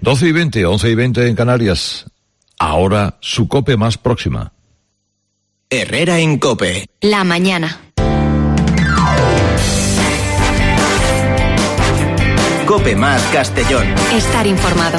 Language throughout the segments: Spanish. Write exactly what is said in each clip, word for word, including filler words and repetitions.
doce y veinte, once y veinte en Canarias. Ahora su COPE más próxima. Herrera en COPE. La mañana. COPE más Castellón. Estar informado.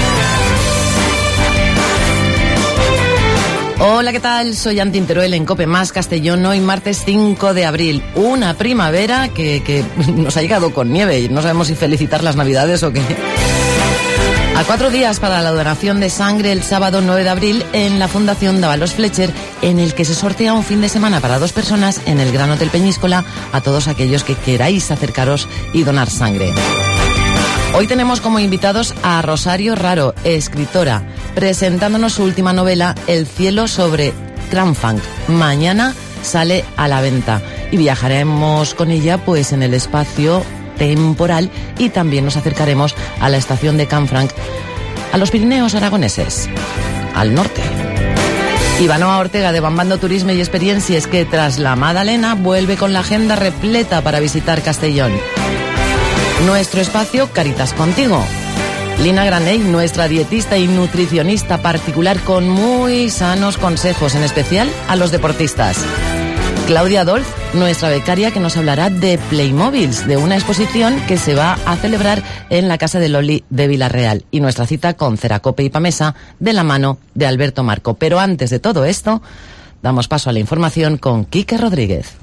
Hola, ¿qué tal? Soy Antin Teruel en COPE más Castellón. Hoy martes cinco de abril. Una primavera que, que nos ha llegado con nieve. No sabemos si felicitar las Navidades o qué. A cuatro días para la donación de sangre el sábado nueve de abril en la Fundación Dávalos Fletcher, en el que se sortea un fin de semana para dos personas en el Gran Hotel Peñíscola a todos aquellos que queráis acercaros y donar sangre. Hoy tenemos como invitados a Rosario Raro, escritora, presentándonos su última novela, El cielo sobre Cranfunk. Mañana sale a la venta y viajaremos con ella pues en el espacio temporal y también nos acercaremos a la estación de Canfranc, a los Pirineos aragoneses, al norte. Ivanoa Ortega de Bambando Turisme y Experiencias, que tras la Madalena vuelve con la agenda repleta para visitar Castellón. Nuestro espacio Caritas Contigo. Lina Graney, nuestra dietista y nutricionista particular, con muy sanos consejos, en especial a los deportistas. Claudia Dolz, nuestra becaria, que nos hablará de Playmobiles, de una exposición que se va a celebrar en la Casa de Loli de Villarreal. Y nuestra cita con Ceracope y Pamesa, de la mano de Alberto Marco. Pero antes de todo esto, damos paso a la información con Quique Rodríguez.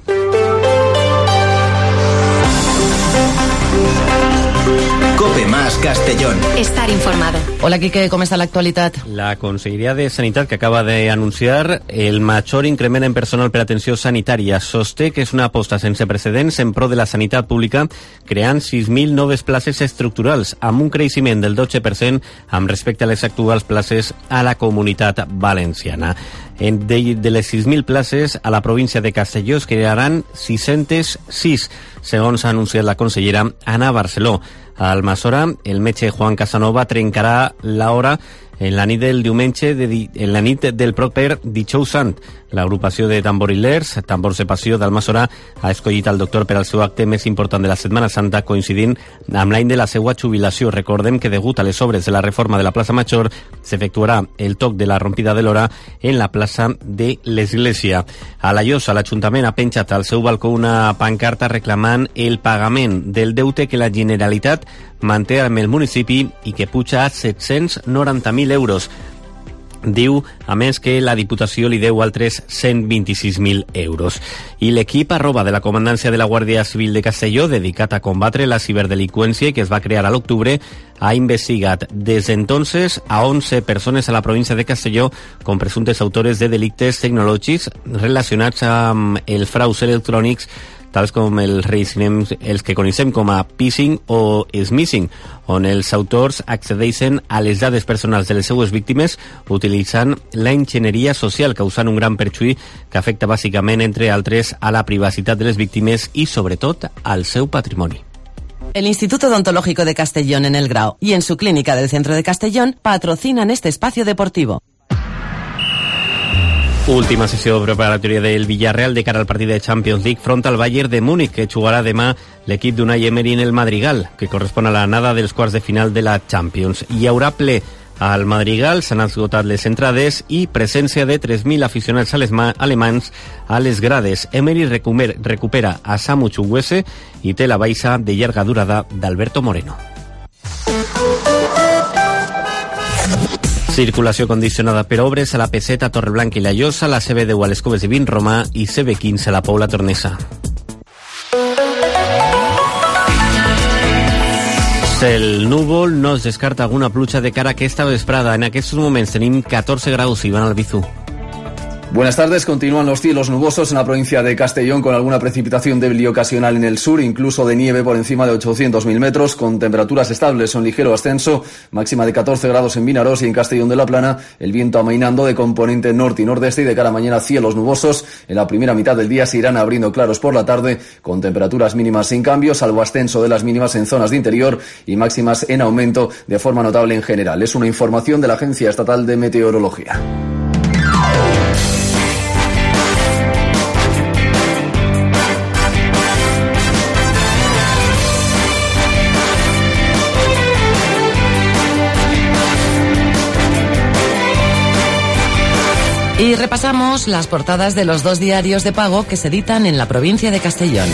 COPE más Castellón. Estar informado. Hola, Quique, com està l'actualitat? La Conselleria de Sanitat, que acaba d'anunciar el major increment en personal per atenció sanitària, sosté que és una aposta sense precedents en pro de la sanitat pública, creant sis mil noves places estructurals, amb un creixement del dotze per cent amb respecte a les actuals places a la Comunitat Valenciana. En de, de les sis mil places a la província de Castelló es crearan sis-centes sis, segons ha anunciat la consellera Anna Barceló. A Almassora, el metge Juan Casanova trencarà l'hora en la nit del diumenge, de di, en la nit del proper Dijous Sant. L'agrupació de tamborilers, Tambors de Passió d'Almassora, ha escollit el doctor per al seu acte més important de la Setmana Santa, coincidint amb l'any de la seva jubilació. Recordem que degut a les obres de la reforma de la plaça Major, s'efectuarà el toc de la rompida de l'hora en la plaça de l'Església. A la Llosa, l'Ajuntament ha penjat al seu balcó una pancarta reclamant el pagament del deute que la Generalitat manté amb el municipi i que puja a set-cents noranta mil euros. Diu, a més, que la Diputació li deu altres cent vint-i-sis mil euros. I l'equip arroba de la Comandància de la Guàrdia Civil de Castelló, dedicat a combatre la ciberdelinqüència que es va crear a l'octubre, ha investigat des d'entonces a onze persones a la província de Castelló com presumptes autores de delictes tecnològics relacionats amb els fraus electrònics, tals com els, els que coneixem com a phishing o smishing, on els autors accedeixen a les dades personals de les seues víctimes utilitzant la enginyeria social, causant un gran perjuí que afecta bàsicament, entre altres, a la privacitat de les víctimes i, sobretot, al seu patrimoni. El Instituto Odontológico de Castellón en El Grao y en su clínica del centro de Castellón patrocinan este espacio deportivo. Última sessió preparatòria del Villarreal de cara al partit de Champions League front al Bayern de Múnich, que jugarà demà l'equip d'Unai Emery en el Madrigal, que correspon a l'anada dels quarts de final de la Champions. Hi haurà ple al Madrigal, s'han esgotat les entrades i presència de tres mil aficionats alemans a les grades. Emery recupera a Samu Chukwueze i té la baixa de llarga durada d'Alberto Moreno. Circulació condicionada per obres a la Peseta, Torreblanca i la Llosa, la C B deu a les Coves de Vinromà i C B quinze a la Pobla Tornesa. El núvol no es descarta alguna pluja de cara a aquesta vesprada. En aquests moments tenim catorze graus. Iván Albizu. Buenas tardes. Continúan los cielos nubosos en la provincia de Castellón, con alguna precipitación débil y ocasional en el sur, incluso de nieve por encima de ochocientos mil metros, con temperaturas estables o en ligero ascenso, máxima de catorce grados en Vinarós y en Castellón de la Plana, el viento amainando de componente norte y nordeste, y de cara a mañana cielos nubosos. En la primera mitad del día se irán abriendo claros por la tarde, con temperaturas mínimas sin cambio, salvo ascenso de las mínimas en zonas de interior y máximas en aumento de forma notable en general. Es una información de la Agencia Estatal de Meteorología. Y repasamos las portadas de los dos diarios de pago que se editan en la provincia de Castellón.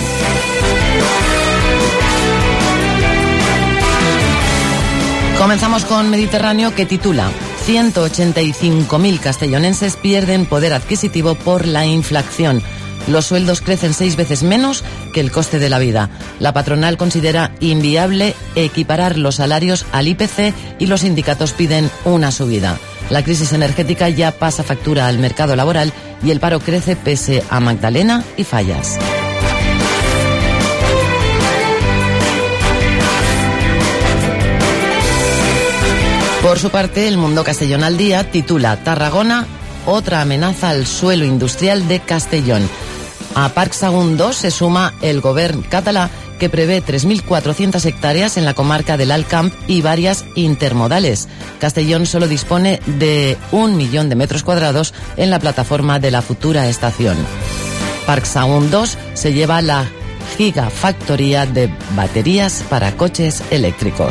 Comenzamos con Mediterráneo, que titula ciento ochenta y cinco mil castellonenses pierden poder adquisitivo por la inflación. Los sueldos crecen seis veces menos que el coste de la vida. La patronal considera inviable equiparar los salarios al I P C y los sindicatos piden una subida. La crisis energética ya pasa factura al mercado laboral y el paro crece pese a Magdalena y Fallas. Por su parte, El Mundo Castellón al Día titula Tarragona, otra amenaza al suelo industrial de Castellón. A Parc Sagunt dos se suma el govern català, que prevé tres mil cuatrocientas hectáreas en la comarca del Alt Camp y varias intermodales. Castellón solo dispone de un millón de metros cuadrados en la plataforma de la futura estación. Parc Sagunt dos se lleva la gigafactoría de baterías para coches eléctricos.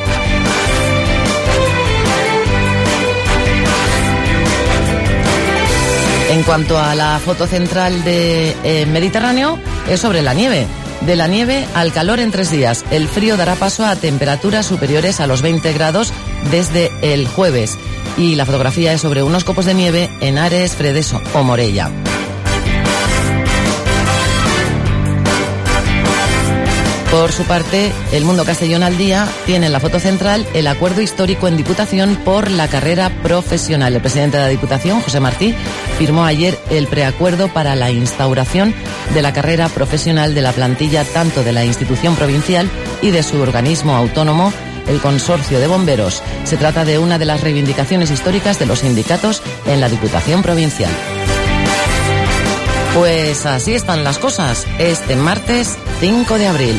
En cuanto a la foto central de eh, Mediterráneo, es sobre la nieve. De la nieve al calor en tres días. El frío dará paso a temperaturas superiores a los veinte grados desde el jueves. Y la fotografía es sobre unos copos de nieve en Ares, Fredes o Morella. Por su parte, El Mundo Castellón al Día tiene en la foto central el acuerdo histórico en Diputación por la carrera profesional. El presidente de la Diputación, José Martí, firmó ayer el preacuerdo para la instauración de la carrera profesional de la plantilla tanto de la institución provincial y de su organismo autónomo, el Consorcio de Bomberos. Se trata de una de las reivindicaciones históricas de los sindicatos en la Diputación Provincial. Pues así están las cosas este martes cinco de abril.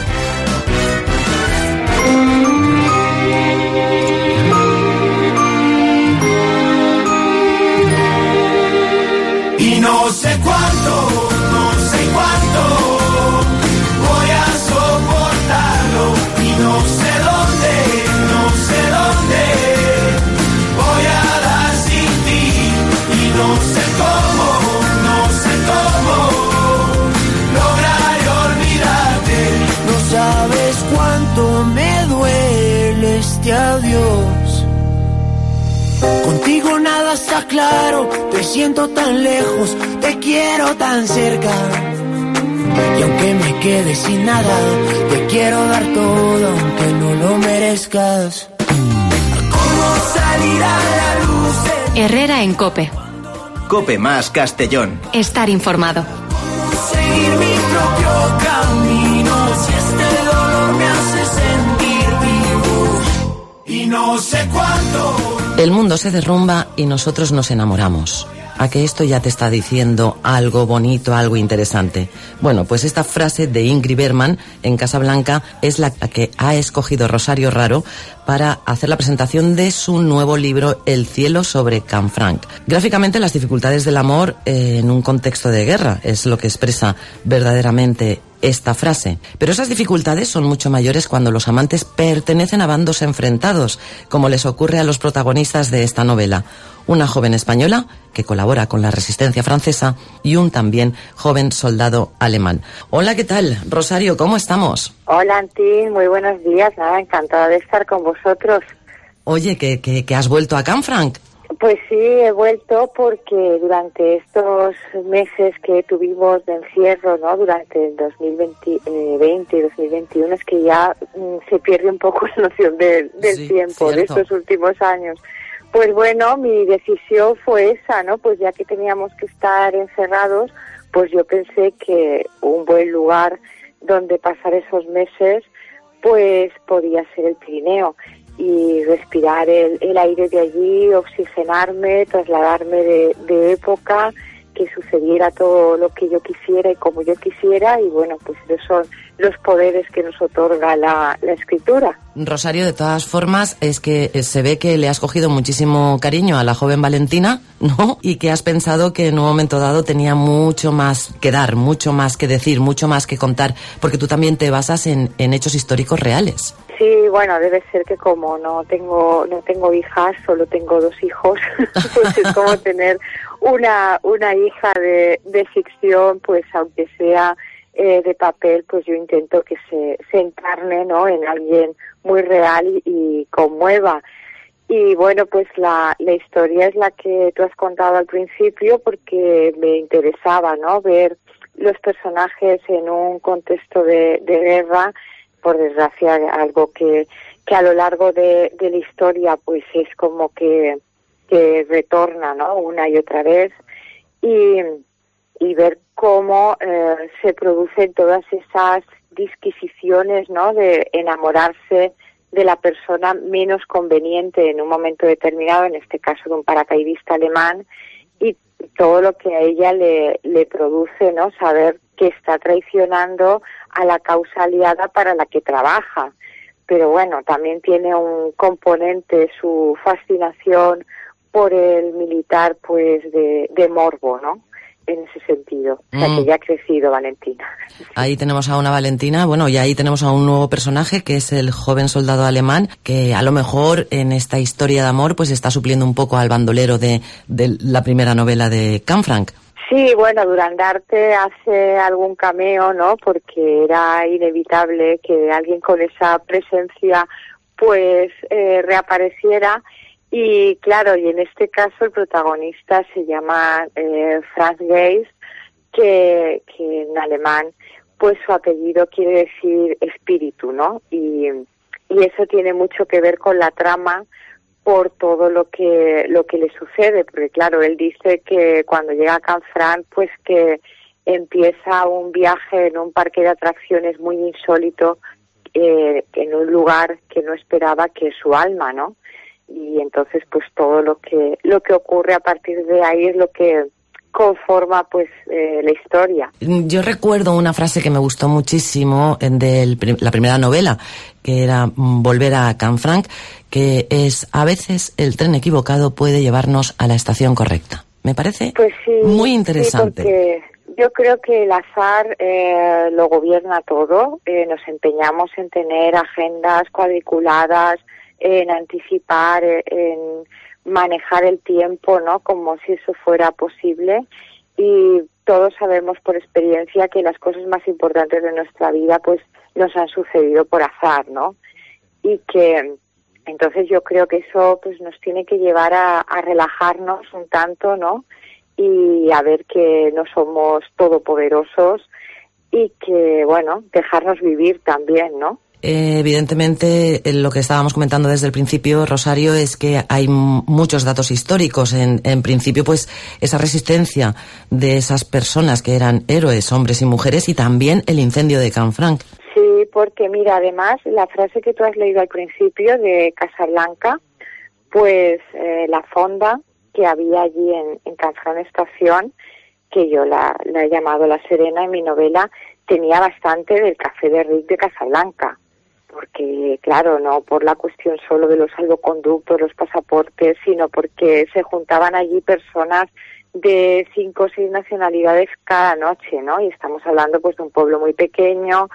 Y no sé cuánto, no sé cuánto voy a soportarlo. Y no sé dónde, no sé dónde voy a dar sin ti. Y no sé cómo, no sé cómo lograr olvidarte. No sabes cuánto me duele este adiós. Contigo nada está claro, te siento tan lejos, te quiero tan cerca. Y aunque me quede sin nada, te quiero dar todo, aunque no lo merezcas. ¿Cómo salir a la luz? Herrera en COPE. COPE más Castellón. Estar informado. ¿Cómo seguir mi propio camino si este dolor me hace sentir vivo? Y no sé cuánto. El mundo se derrumba y nosotros nos enamoramos. ¿A que esto ya te está diciendo algo bonito, algo interesante? Bueno, pues esta frase de Ingrid Bergman en Casablanca es la que ha escogido Rosario Raro para hacer la presentación de su nuevo libro El cielo sobre Canfranc. Gráficamente, las dificultades del amor eh, en un contexto de guerra es lo que expresa verdaderamente esta frase. Pero esas dificultades son mucho mayores cuando los amantes pertenecen a bandos enfrentados, como les ocurre a los protagonistas de esta novela. Una joven española que colabora con la resistencia francesa y un también joven soldado alemán. Hola, ¿qué tal? Rosario, ¿cómo estamos? Hola, Antín, muy buenos días. Nada, encantada de estar con vosotros. Oye, ¿que, que, que has vuelto a Canfranc? Pues sí, he vuelto porque durante estos meses que tuvimos de encierro, ¿no? Durante el dos mil veinte y dos mil veintiuno, es que ya mmm, se pierde un poco la noción de, del sí, tiempo, cierto. de estos últimos años. Pues bueno, mi decisión fue esa, ¿no? Pues ya que teníamos que estar encerrados, pues yo pensé que un buen lugar donde pasar esos meses, pues podía ser el Pirineo. Y respirar el, el aire de allí, oxigenarme, trasladarme de, de época, que sucediera todo lo que yo quisiera y como yo quisiera, y bueno, pues esos son los poderes que nos otorga la, la escritura. Rosario, de todas formas, es que se ve que le has cogido muchísimo cariño a la joven Valentina, ¿no? Y que has pensado que en un momento dado tenía mucho más que dar, mucho más que decir, mucho más que contar, porque tú también te basas en, en hechos históricos reales. Sí, bueno, debe ser que como no tengo no tengo hijas, solo tengo dos hijos, pues es como tener una, una hija de, de ficción, pues aunque sea eh, de papel, pues yo intento que se, se encarne, ¿no?, en alguien muy real y, y conmueva. Y bueno, pues la, la historia es la que tú has contado al principio, porque me interesaba, ¿no?, ver los personajes en un contexto de, de guerra, por desgracia algo que, que a lo largo de, de la historia pues es como que, que retorna, ¿no?, una y otra vez, y, y ver cómo eh, se producen todas esas disquisiciones, ¿no?, de enamorarse de la persona menos conveniente en un momento determinado, en este caso de un paracaidista alemán, y todo lo que a ella le, le produce, ¿no?, saber que está traicionando a la causa aliada para la que trabaja. Pero bueno, también tiene un componente, su fascinación por el militar, pues de, de morbo, ¿no?, en ese sentido. O sea, mm. que ya ha crecido Valentina. Ahí tenemos a una Valentina, bueno, y ahí tenemos a un nuevo personaje, que es el joven soldado alemán, que a lo mejor en esta historia de amor pues está supliendo un poco al bandolero de, de la primera novela de Canfranc. Sí, bueno, Durandarte hace algún cameo, ¿no?, porque era inevitable que alguien con esa presencia pues eh, reapareciera. Y claro, y en este caso el protagonista se llama eh, Franz Geist, que, que en alemán pues su apellido quiere decir espíritu, ¿no? Y, y eso tiene mucho que ver con la trama, por todo lo que lo que le sucede, porque claro, él dice que cuando llega a Canfranc, pues que empieza un viaje en un parque de atracciones muy insólito, eh, en un lugar que no esperaba, que es su alma, ¿no? Y entonces pues todo lo que lo que ocurre a partir de ahí es lo que conforma pues eh, la historia. Yo recuerdo una frase que me gustó muchísimo de la primera novela, que era Volver a Canfranc, que es: a veces el tren equivocado puede llevarnos a la estación correcta. Me parece pues sí, muy interesante. Sí, porque yo creo que el azar eh, lo gobierna todo. Eh, nos empeñamos en tener agendas cuadriculadas, en anticipar, en manejar el tiempo, ¿no?, como si eso fuera posible, y todos sabemos por experiencia que las cosas más importantes de nuestra vida pues nos han sucedido por azar, ¿no? Y que entonces yo creo que eso pues nos tiene que llevar a, a relajarnos un tanto, ¿no?, y a ver que no somos todopoderosos y que, bueno, dejarnos vivir también, ¿no? Eh, evidentemente, lo que estábamos comentando desde el principio, Rosario, es que hay m- muchos datos históricos. En, en principio, pues, esa resistencia de esas personas que eran héroes, hombres y mujeres, y también el incendio de Canfranc. Sí, porque mira, además, la frase que tú has leído al principio de Casablanca, pues eh, la fonda que había allí en, en Canfranc Estación, que yo la, la he llamado La Serena en mi novela, tenía bastante del café de Ric de Casablanca. Porque, claro, no por la cuestión solo de los salvoconductos, los pasaportes, sino porque se juntaban allí personas de cinco o seis nacionalidades cada noche, ¿no? Y estamos hablando pues de un pueblo muy pequeño,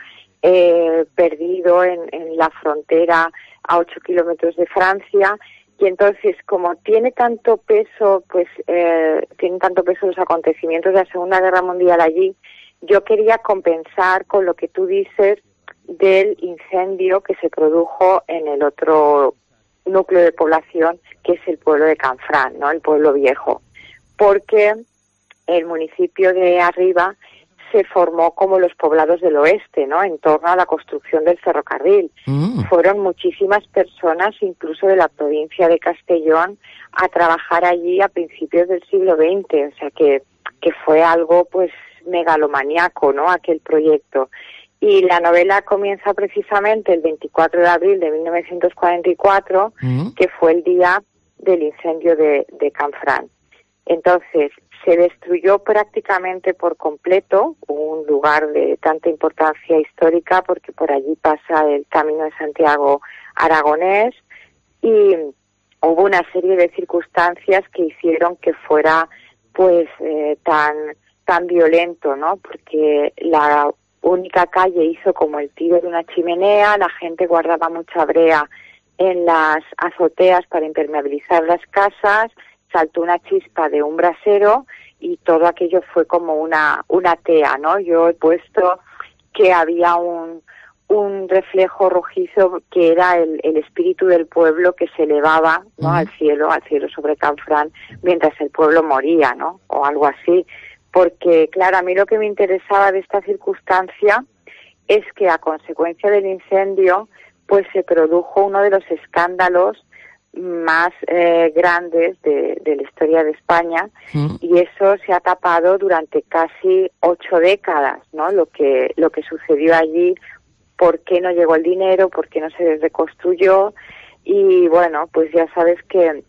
eh, perdido en, en la frontera a ocho kilómetros de Francia, y entonces como tiene tanto peso, pues eh, tienen tanto peso los acontecimientos de la Segunda Guerra Mundial allí, yo quería compensar con lo que tú dices del incendio que se produjo en el otro núcleo de población, que es el pueblo de Canfranc, ¿no?, el pueblo viejo, porque el municipio de arriba se formó como los poblados del oeste, ¿no?, en torno a la construcción del ferrocarril. Mm. Fueron muchísimas personas, incluso de la provincia de Castellón, a trabajar allí a principios del siglo veinte, o sea que, que fue algo pues megalomaníaco, ¿no?, aquel proyecto. Y la novela comienza precisamente el veinticuatro de abril de mil novecientos cuarenta y cuatro, mm. que fue el día del incendio de, de Canfranc. Entonces, se destruyó prácticamente por completo un lugar de tanta importancia histórica, porque por allí pasa el Camino de Santiago aragonés, y hubo una serie de circunstancias que hicieron que fuera pues eh, tan, tan violento, ¿no? Porque la única calle hizo como el tiro de una chimenea, la gente guardaba mucha brea en las azoteas para impermeabilizar las casas, saltó una chispa de un brasero y todo aquello fue como una, una tea, ¿no? Yo he puesto que había un, un reflejo rojizo que era el, el espíritu del pueblo que se elevaba, ¿no? Uh-huh. al cielo, al cielo sobre Canfranc, mientras el pueblo moría, ¿no? O algo así. Porque, claro, a mí lo que me interesaba de esta circunstancia es que a consecuencia del incendio, pues se produjo uno de los escándalos más eh, grandes de, de la historia de España, mm. y eso se ha tapado durante casi ocho décadas, ¿no? Lo que lo que sucedió allí, por qué no llegó el dinero, por qué no se reconstruyó, y bueno, pues ya sabes que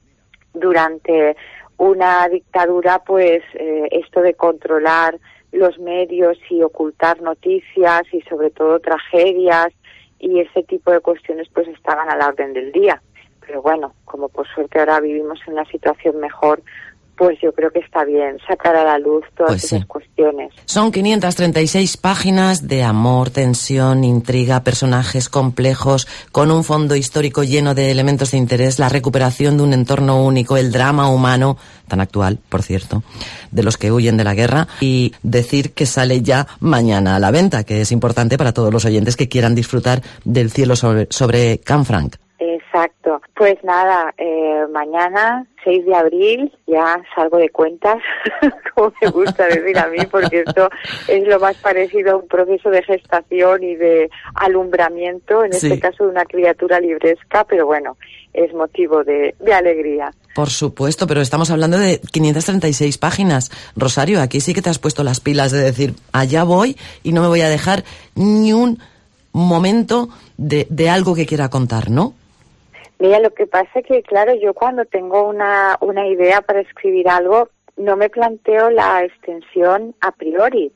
durante una dictadura, pues eh, esto de controlar los medios y ocultar noticias y sobre todo tragedias y ese tipo de cuestiones, pues estaban a la orden del día. Pero bueno, como por suerte ahora vivimos en una situación mejor, pues yo creo que está bien sacar a la luz todas pues esas sí. cuestiones. Son quinientas treinta y seis páginas de amor, tensión, intriga, personajes complejos, con un fondo histórico lleno de elementos de interés, la recuperación de un entorno único, el drama humano, tan actual, por cierto, de los que huyen de la guerra, y decir que sale ya mañana a la venta, que es importante para todos los oyentes que quieran disfrutar del cielo sobre, sobre Canfranc. Exacto. Pues nada, eh, mañana, seis de abril, ya salgo de cuentas, como me gusta decir a mí, porque esto es lo más parecido a un proceso de gestación y de alumbramiento, en este sí. caso de una criatura libresca, pero bueno, es motivo de, de alegría. Por supuesto, pero estamos hablando de quinientas treinta y seis páginas. Rosario, aquí sí que te has puesto las pilas de decir, allá voy y no me voy a dejar ni un momento de, de algo que quiera contar, ¿no? Mira, lo que pasa es que, claro, yo cuando tengo una, una idea para escribir algo, no me planteo la extensión a priori,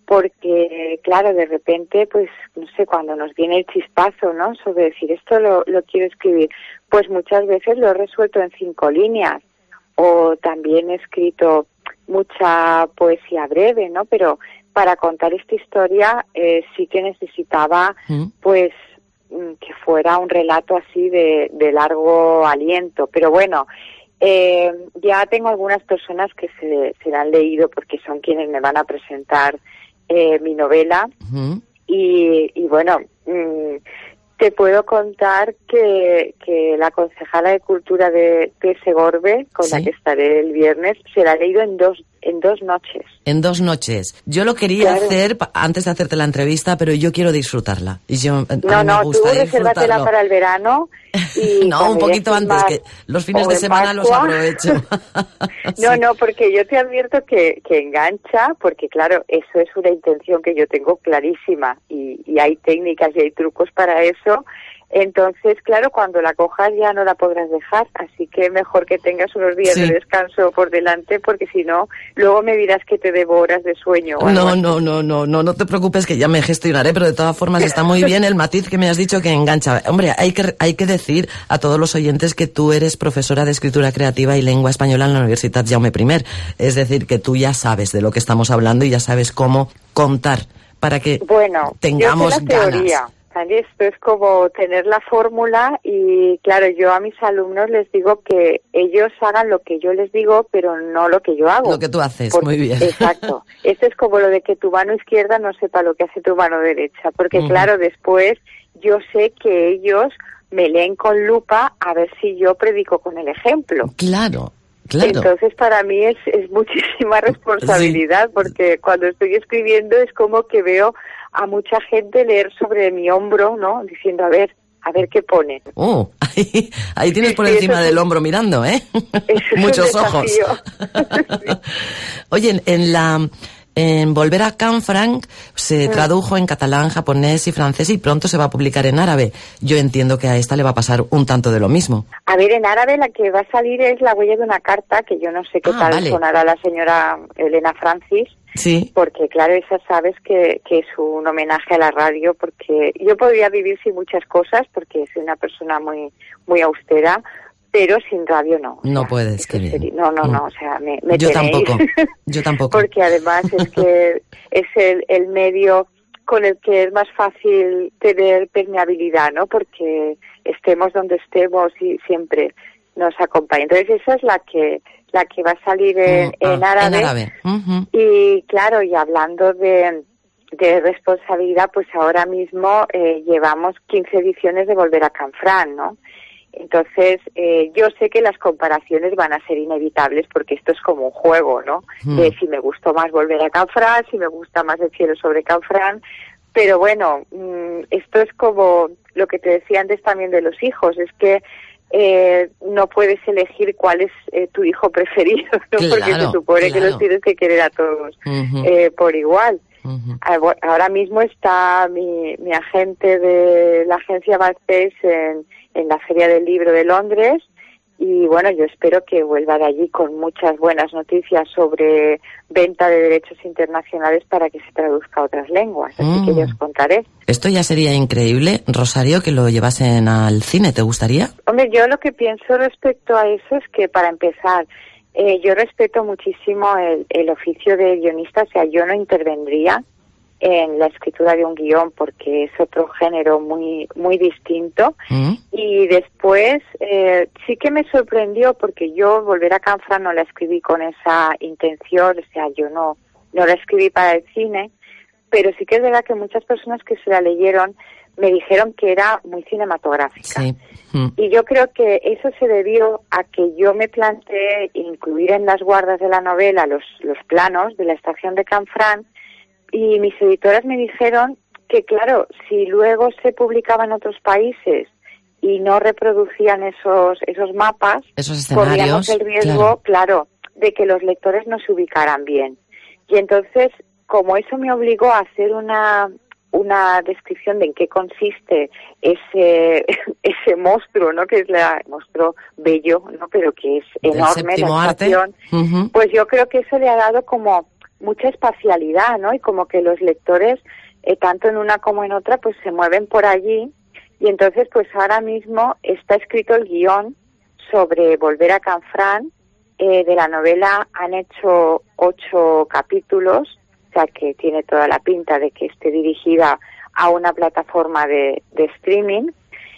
porque, claro, de repente, pues, no sé, cuando nos viene el chispazo, ¿no?, sobre decir, esto lo, lo quiero escribir, pues muchas veces lo he resuelto en cinco líneas, o también he escrito mucha poesía breve, ¿no?, pero para contar esta historia eh, sí que necesitaba, ¿Mm? pues, que fuera un relato así de, de largo aliento, pero bueno, eh, ya tengo algunas personas que se, se la han leído porque son quienes me van a presentar eh, mi novela, uh-huh. y, y bueno, mmm, te puedo contar que, que la concejala de Cultura de, de Segorbe, con ¿Sí? la que estaré el viernes, se la ha leído en dos en dos noches. En dos noches. Yo lo quería claro. hacer antes de hacerte la entrevista, pero yo quiero disfrutarla. Y yo, no, no, tú resérvatela para el verano. Y no, un poquito antes, más, que los fines de semana Pascua. Los aprovecho. sí. No, no, porque yo te advierto que, que engancha, porque claro, eso es una intención que yo tengo clarísima, y, y hay técnicas y hay trucos para eso. Entonces, claro, cuando la cojas ya no la podrás dejar, así que mejor que tengas unos días sí. de descanso por delante, porque si no, luego me dirás que te devoras de sueño. No, no, no, no, no, no te preocupes que ya me gestionaré, pero de todas formas está muy bien el matiz que me has dicho que engancha. Hombre, hay que, hay que decir a todos los oyentes que tú eres profesora de escritura creativa y lengua española en la Universidad Jaume primero, es decir, que tú ya sabes de lo que estamos hablando y ya sabes cómo contar para que bueno, tengamos yo sé la teoría. ganas. Esto es como tener la fórmula y, claro, yo a mis alumnos les digo que ellos hagan lo que yo les digo, pero no lo que yo hago. Lo que tú haces, porque, muy bien. Exacto. Esto es como lo de que tu mano izquierda no sepa lo que hace tu mano derecha, porque, uh-huh. claro, después yo sé que ellos me leen con lupa a ver si yo predico con el ejemplo. Claro. Claro. Entonces para mí es, es muchísima responsabilidad, sí. porque cuando estoy escribiendo es como que veo a mucha gente leer sobre mi hombro, ¿no? Diciendo, a ver, a ver qué pone. Oh, ahí, ahí tienes por sí, encima del es, hombro mirando, ¿eh? Muchos ojos. sí. Oye, en, en la... En Volver a Canfranc se mm. tradujo en catalán, japonés y francés y pronto se va a publicar en árabe. Yo entiendo que a esta le va a pasar un tanto de lo mismo. A ver, en árabe la que va a salir es La huella de una carta, que yo no sé qué ah, tal vale. sonará la señora Elena Francis. Sí. Porque claro, esa sabes que, que es un homenaje a la radio, porque yo podría vivir sin muchas cosas, porque soy una persona muy, muy austera, pero sin radio no. No sea, puedes, qué bien. Sería, no, no, no, o sea, me, me Yo tenéis. tampoco, yo tampoco. Porque además es que es el, el medio con el que es más fácil tener permeabilidad, ¿no? Porque estemos donde estemos y siempre nos acompañe. Entonces esa es la que la que va a salir en, Mm, ah, en árabe. en árabe. Ujú. Y claro, y hablando de, de responsabilidad, pues ahora mismo eh, llevamos quince ediciones de Volver a Canfrán, ¿no? Entonces, eh, yo sé que las comparaciones van a ser inevitables porque esto es como un juego, ¿no? Mm. De si me gustó más Volver a Canfrán, si me gusta más El cielo sobre Canfrán. Pero bueno, mmm, esto es como lo que te decía antes también de los hijos, es que eh, no puedes elegir cuál es eh, tu hijo preferido, ¿no? Claro, Porque se supone claro. que los tienes que querer a todos Ujú. eh, por igual. Ujú. Ahora mismo está mi, mi agente de la agencia Backspace en, en la Feria del Libro de Londres y bueno, yo espero que vuelva de allí con muchas buenas noticias sobre venta de derechos internacionales para que se traduzca a otras lenguas, así Mm. que yo os contaré. Esto ya sería increíble, Rosario, que lo llevasen al cine, ¿te gustaría? Hombre, yo lo que pienso respecto a eso es que para empezar, Eh, yo respeto muchísimo el, el oficio de guionista, o sea, yo no intervendría en la escritura de un guión porque es otro género muy muy distinto. ¿Mm? Y después eh, sí que me sorprendió porque yo Volver a Canfrán no la escribí con esa intención, o sea, yo no no la escribí para el cine, pero sí que es verdad que muchas personas que se la leyeron me dijeron que era muy cinematográfica. Sí. Mm. Y yo creo que eso se debió a que yo me planteé incluir en las guardas de la novela los, los planos de la estación de Canfrán y mis editoras me dijeron que, claro, si luego se publicaba en otros países y no reproducían esos esos mapas, Esos corríamos escenarios, el riesgo, claro, de que los lectores no se ubicaran bien. Y entonces, como eso me obligó a hacer una... una descripción de en qué consiste ese ese monstruo, ¿no? Que es la monstruo bello, ¿no? Pero que es Del enorme séptimo la arte. estación. Ujú. Pues yo creo que eso le ha dado como mucha espacialidad, ¿no? Y como que los lectores, eh, tanto en una como en otra, pues se mueven por allí. Y entonces, pues ahora mismo está escrito el guión sobre Volver a Canfrán. Eh, de la novela han hecho ocho capítulos, o sea que tiene toda la pinta de que esté dirigida a una plataforma de, de streaming.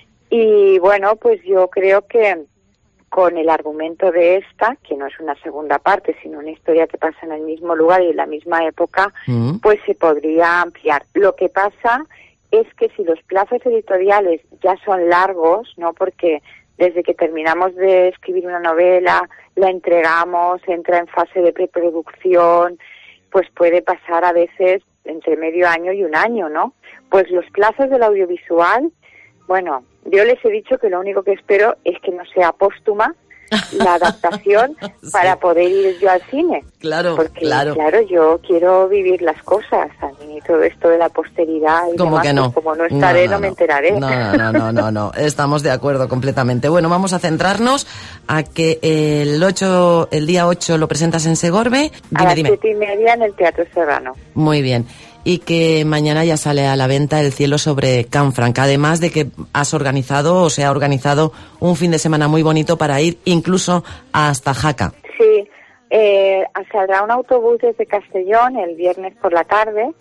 Y bueno, pues yo creo que con el argumento de esta, que no es una segunda parte, sino una historia que pasa en el mismo lugar y en la misma época, Mm. pues se podría ampliar. Lo que pasa es que si los plazos editoriales ya son largos, ¿no? Porque desde que terminamos de escribir una novela, la entregamos, entra en fase de preproducción, pues puede pasar a veces entre medio año y un año, ¿no? Pues los plazos del audiovisual, bueno, yo les he dicho que lo único que espero es que no sea póstuma la adaptación Sí. para poder ir yo al cine. Claro, Porque, claro. claro, yo quiero vivir las cosas, a mí todo esto de la posteridad y Como demás, que no. pues como no estaré, no, me enteraré. No, no, no, no, no, estamos de acuerdo completamente. Bueno, vamos a centrarnos a que el ocho, el día ocho lo presentas en Segorbe. a Dime, las dime. siete y media en el Teatro Serrano. Muy bien. Y que mañana ya sale a la venta El cielo sobre Canfranc, además de que has organizado o se ha organizado un fin de semana muy bonito para ir incluso hasta Jaca. Sí, eh, saldrá un autobús desde Castellón el viernes por la tarde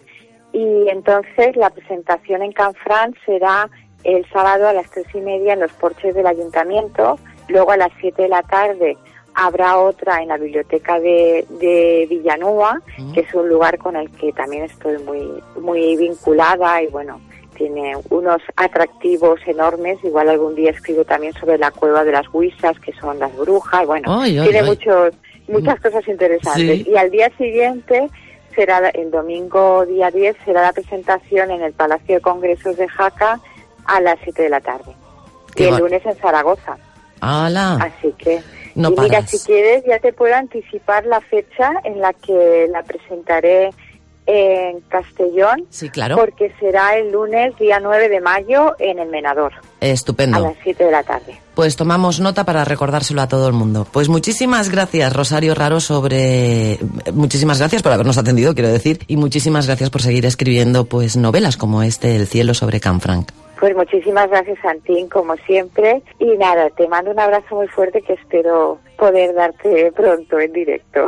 y entonces la presentación en Canfranc será el sábado a las tres y media en los porches del ayuntamiento, luego a las siete de la tarde habrá otra en la biblioteca de, de Villanueva, Mm. que es un lugar con el que también estoy muy, muy vinculada y bueno, tiene unos atractivos enormes. Igual algún día escribo también sobre la cueva de las Huisas, que son las brujas. Bueno, Ay, ay, tiene ay. muchos, muchas cosas interesantes. Sí. Y al día siguiente, será la- el domingo día diez, será la presentación en el Palacio de Congresos de Jaca a las siete de la tarde. Qué y el va- lunes en Zaragoza. ¡Hala! Así que... No y mira, paras. si quieres, ya te puedo anticipar la fecha en la que la presentaré en Castellón, Sí, claro. porque será el lunes, día nueve de mayo, en el Menador, a Estupendo. las siete de la tarde. Pues tomamos nota para recordárselo a todo el mundo. Pues muchísimas gracias, Rosario Raro, sobre... Muchísimas gracias por habernos atendido, quiero decir, y muchísimas gracias por seguir escribiendo pues novelas como este, El cielo sobre Canfranc. Pues muchísimas gracias, Santín, como siempre. Y nada, te mando un abrazo muy fuerte que espero poder darte pronto en directo.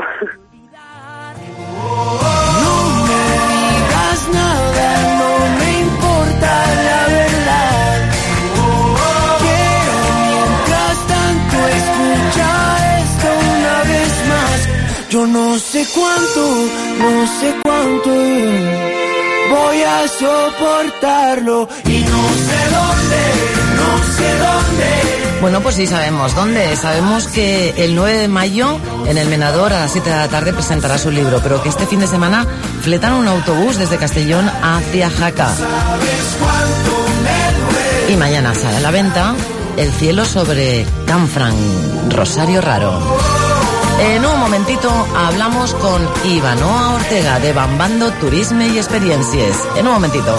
digas nada, no me importa la verdad. Quiero mientras tanto escuchar Yo no sé cuánto, no sé cuánto voy a soportarlo y no sé dónde, no sé dónde. Bueno, pues sí sabemos dónde. Sabemos que el nueve de mayo en el Menador a las siete de la tarde presentará su libro, pero que este fin de semana fletan un autobús desde Castellón hacia Jaca. Y mañana sale a la venta El cielo sobre Canfranc, Rosario Raro. En un momentito hablamos con Ivanoa Ortega de Bambando Turisme y Experiencias. En un momentito.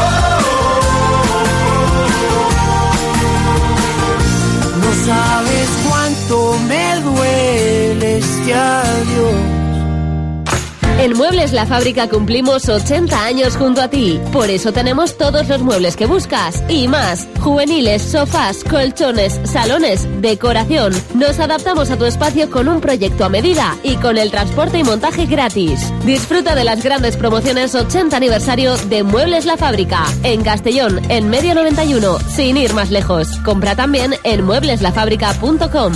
No sabes cuánto me duele este adiós. En Muebles La Fábrica cumplimos ochenta años junto a ti. Por eso tenemos todos los muebles que buscas y más. Juveniles, sofás, colchones, salones, decoración. Nos adaptamos a tu espacio con un proyecto a medida y con el transporte y montaje gratis. Disfruta de las grandes promociones ochenta aniversario de Muebles La Fábrica. En Castellón, en Medio noventa y uno, sin ir más lejos. Compra también en muebles la fábrica punto com.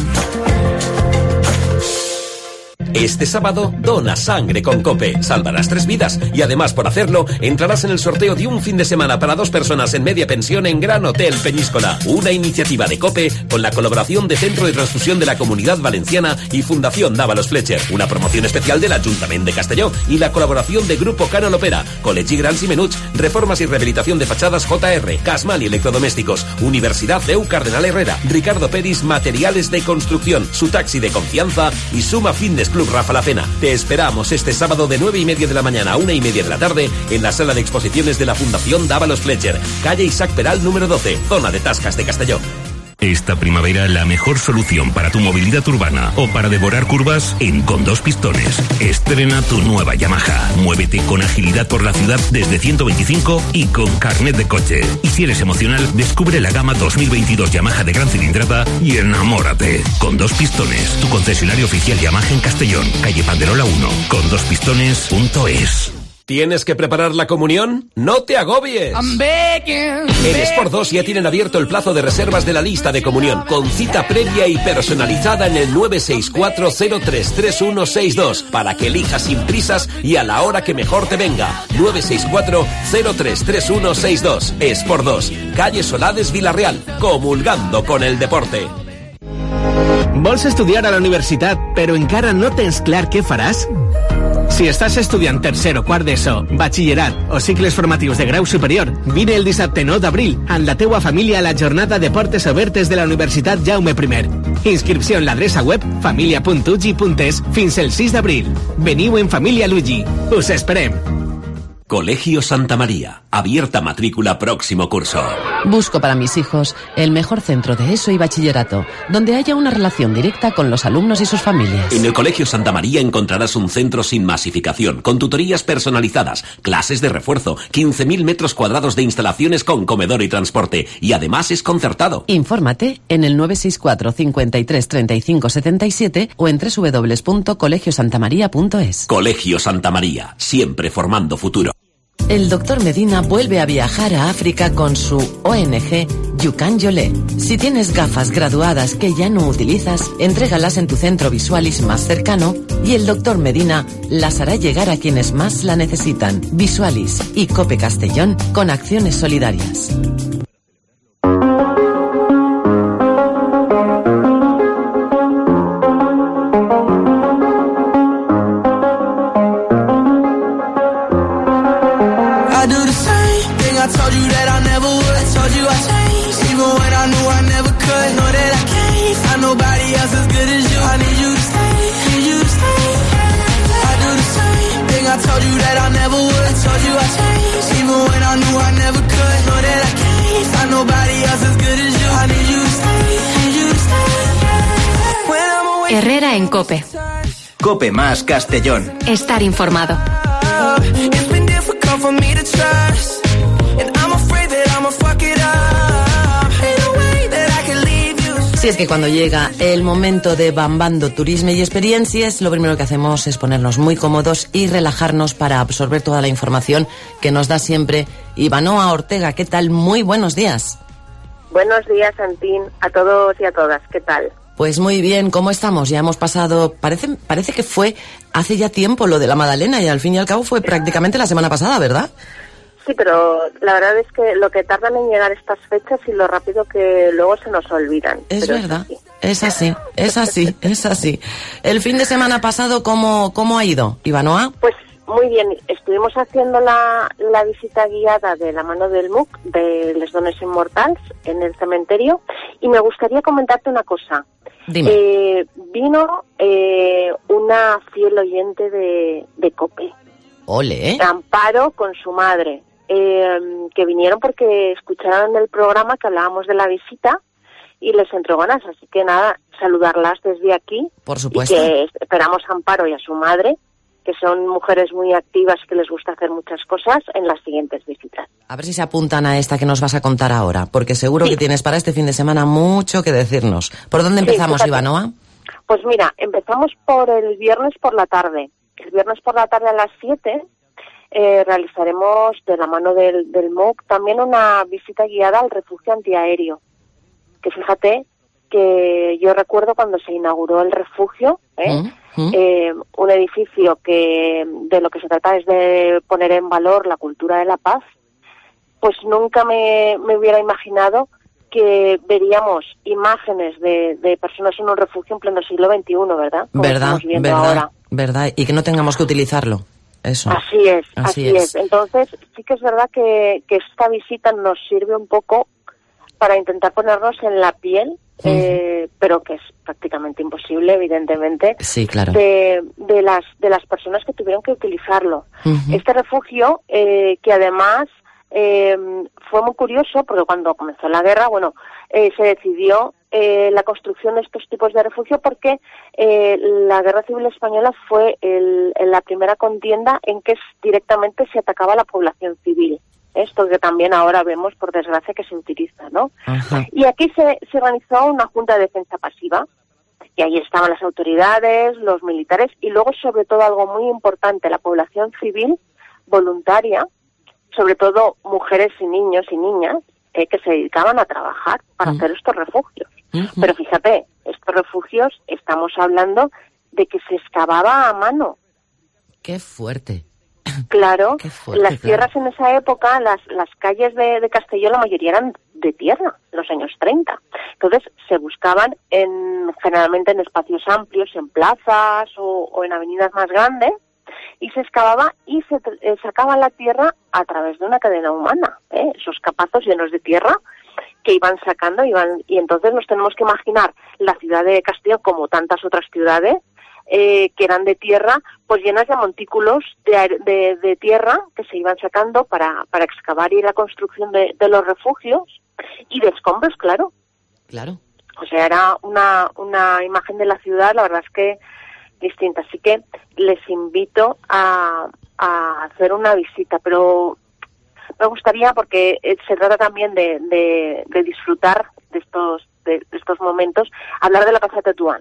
Este sábado, dona sangre con COPE. Salvarás tres vidas y además por hacerlo, entrarás en el sorteo de un fin de semana para dos personas en media pensión en Gran Hotel Peñíscola. Una iniciativa de COPE con la colaboración de Centro de Transfusión de la Comunidad Valenciana y Fundación Dávalos Fletcher. Una promoción especial del Ayuntamiento de Castelló y la colaboración de Grupo Cano Lopera, Col·legi Grans i Menuts, Reformas y Rehabilitación de Fachadas J R, Casmal y Electrodomésticos, Universidad C E U Cardenal Herrera, Ricardo Peris Materiales de Construcción, Su Taxi de Confianza y Suma Fitness Club Rafa La Pena. Te esperamos este sábado de nueve y media de la mañana a una y media de la tarde en la sala de exposiciones de la Fundación Dávalos Fletcher, calle Isaac Peral número doce, zona de Tascas de Castelló. Esta primavera la mejor solución para tu movilidad urbana o para devorar curvas en Con Dos Pistones. Estrena tu nueva Yamaha. Muévete con agilidad por la ciudad desde ciento veinticinco y con carnet de coche. Y si eres emocional, descubre la gama dos mil veintidós Yamaha de gran cilindrada y enamórate. Con Dos Pistones, tu concesionario oficial Yamaha en Castellón, calle Panderola uno, con dos pistones punto es. ¿Tienes que preparar la comunión? ¡No te agobies! En Sport dos ya tienen abierto el plazo de reservas de la lista de comunión, con cita previa y personalizada en el nueve seis cuatro cero tres tres uno seis dos, para que elijas sin prisas y a la hora que mejor te venga. nueve seis cuatro cero tres tres uno seis dos. Sport dos, calle Solades, Villarreal, comulgando con el deporte. Vols estudiar a la universitat, però encara no tens clar què faràs? Si estàs estudiant tercer o quart d'ESO, batxillerat o cicles formatius de grau superior, vine el dissabte nou d'abril amb la teua família a la jornada de portes obertes de la Universitat Jaume primer. Inscripció en l'adreça web familia punt u g i punt es fins el sis d'abril. Veniu en Família Luigi. Us esperem. Colegio Santa María. Abierta matrícula próximo curso. Busco para mis hijos el mejor centro de ESO y bachillerato, donde haya una relación directa con los alumnos y sus familias. En el Colegio Santa María encontrarás un centro sin masificación, con tutorías personalizadas, clases de refuerzo, quince mil metros cuadrados de instalaciones con comedor y transporte, y además es concertado. Infórmate en el nueve seis cuatro cincuenta y tres treinta y cinco setenta y siete o en doble u doble u doble u punto colegio santa maría punto es. Colegio Santa María, siempre formando futuro. El doctor Medina vuelve a viajar a África con su O N G Yukan Yolé. Si tienes gafas graduadas que ya no utilizas, entrégalas en tu centro Visualis más cercano y el doctor Medina las hará llegar a quienes más la necesitan. Visualis y COPE Castellón con acciones solidarias. I told you that I never would. I told you I changed, even when I knew I never could. Know that I can't find nobody else as good as you. I need you to stay, need you to stay. I do the same thing. I told you that I never would. I told you I changed, even when I knew I never could. Know that I can't find nobody else as good as you. I need you to stay, need you to stay. When I'm away. Herrera en COPE. COPE más Castellón. Estar informado. It's been difficult for me to trust. Si es que cuando llega el momento de Bambando Turisme y Experiencias, lo primero que hacemos es ponernos muy cómodos y relajarnos para absorber toda la información que nos da siempre Ivanoa Ortega. ¿Qué tal? Muy buenos días. Buenos días, Santín, a todos y a todas. ¿Qué tal? Pues muy bien, ¿cómo estamos? Ya hemos pasado, parece, parece que fue hace ya tiempo lo de la Madalena y al fin y al cabo fue prácticamente la semana pasada, ¿verdad? Sí, pero la verdad es que lo que tardan en llegar estas fechas y lo rápido que luego se nos olvidan. Es pero verdad, es así, es así, es así. El fin de semana pasado, ¿cómo, cómo ha ido, Ivanoa? Pues muy bien, estuvimos haciendo la, la visita guiada de la mano del M U C, de Les Dones Inmortals, en el cementerio, y me gustaría comentarte una cosa. Dime. Eh, vino eh, una fiel oyente de, de COPE. Ole, ¿eh? Amparo con su madre, eh, que vinieron porque escucharon el programa que hablábamos de la visita y les entró ganas, así que nada, saludarlas desde aquí. Por supuesto. Y que esperamos a Amparo y a su madre, que son mujeres muy activas que les gusta hacer muchas cosas, en las siguientes visitas. A ver si se apuntan a esta que nos vas a contar ahora, porque seguro sí. que tienes para este fin de semana mucho que decirnos. ¿Por dónde empezamos, sí, Ivanoa? Pues mira, empezamos por el viernes por la tarde. El viernes por la tarde a las siete eh, realizaremos de la mano del, del M U C también una visita guiada al refugio antiaéreo. Que fíjate que yo recuerdo cuando se inauguró el refugio, ¿eh? ¿Mm? Eh, un edificio que de lo que se trata es de poner en valor la cultura de la paz, pues nunca me, me hubiera imaginado que veríamos imágenes de, de personas en un refugio en pleno siglo veintiuno, ¿verdad? Como verdad, verdad, ahora. verdad, y que no tengamos que utilizarlo. Eso. Así es, así, así es. es. Entonces, sí que es verdad que, que esta visita nos sirve un poco para intentar ponernos en la piel, uh-huh. eh, pero que es prácticamente imposible, evidentemente, sí, claro. de, de las de las personas que tuvieron que utilizarlo. Uh-huh. Este refugio, eh, que además eh, fue muy curioso, porque cuando comenzó la guerra, bueno, eh, se decidió eh, la construcción de estos tipos de refugio porque eh, la Guerra Civil Española fue el, en la primera contienda en que directamente se atacaba a la población civil. Esto que también ahora vemos, por desgracia, que se utiliza, ¿no? Ajá. Y aquí se, se organizó una junta de defensa pasiva, y ahí estaban las autoridades, los militares, y luego, sobre todo, algo muy importante, la población civil voluntaria, sobre todo mujeres y niños y niñas, eh, que se dedicaban a trabajar para uh-huh. hacer estos refugios. Uh-huh. Pero fíjate, estos refugios, estamos hablando de que se excavaba a mano. ¡Qué fuerte! Claro, fuerte, las tierras claro. en esa época, las las calles de, de Castellón, la mayoría eran de tierra, en los años treinta. Entonces se buscaban en generalmente en espacios amplios, en plazas o, o en avenidas más grandes, y se excavaba y se eh, sacaba la tierra a través de una cadena humana, ¿eh? Esos capazos llenos de tierra que iban sacando, iban y entonces nos tenemos que imaginar la ciudad de Castellón como tantas otras ciudades, Eh, que eran de tierra, pues llenas de montículos de, de, de tierra que se iban sacando para, para excavar y la construcción de, de los refugios y de escombros, claro. Claro. O sea, era una, una imagen de la ciudad, la verdad es que distinta. Así que les invito a, a hacer una visita, pero me gustaría, porque se trata también de, de, de disfrutar de estos, de, de estos momentos, hablar de la Plaza de Tetuán,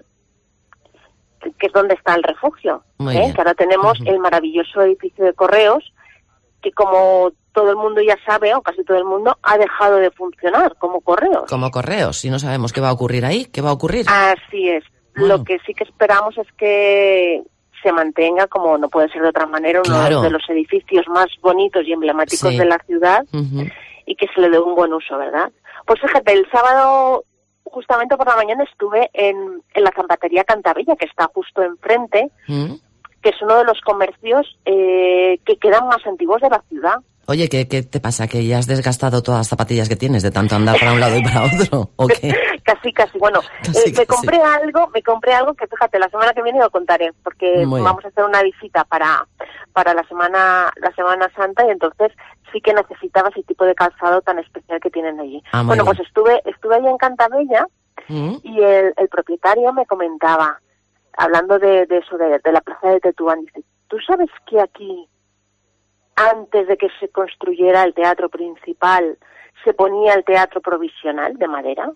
que es donde está el refugio, ¿eh? Que ahora tenemos uh-huh. el maravilloso edificio de correos, que como todo el mundo ya sabe, o casi todo el mundo, ha dejado de funcionar como correos. Como correos, y no sabemos qué va a ocurrir ahí, qué va a ocurrir. Así es. Bueno. Lo que sí que esperamos es que se mantenga, como no puede ser de otra manera, uno claro. de los edificios más bonitos y emblemáticos sí. de la ciudad, uh-huh. y que se le dé un buen uso, ¿verdad? Pues fíjate, el sábado justamente por la mañana estuve en, en la zapatería Cantabella, que está justo enfrente, ¿Mm? que es uno de los comercios eh, que quedan más antiguos de la ciudad. Oye, ¿qué, ¿qué te pasa? ¿Que ya has desgastado todas las zapatillas que tienes de tanto andar para un lado y para otro? ¿O qué? Casi, casi. Bueno, casi, eh, me casi. compré algo, me compré algo que, fíjate, la semana que viene lo contaré, porque Muy vamos bien. a hacer una visita para para la semana la Semana Santa y entonces sí que necesitaba ese tipo de calzado tan especial que tienen allí. Ah, bueno, bien. pues estuve estuve allí en Cantabella ¿Mm? y el, el propietario me comentaba, hablando de, de eso, de, de la plaza de Tetuán, dice, ¿tú sabes que aquí, antes de que se construyera el teatro principal, se ponía el teatro provisional de madera?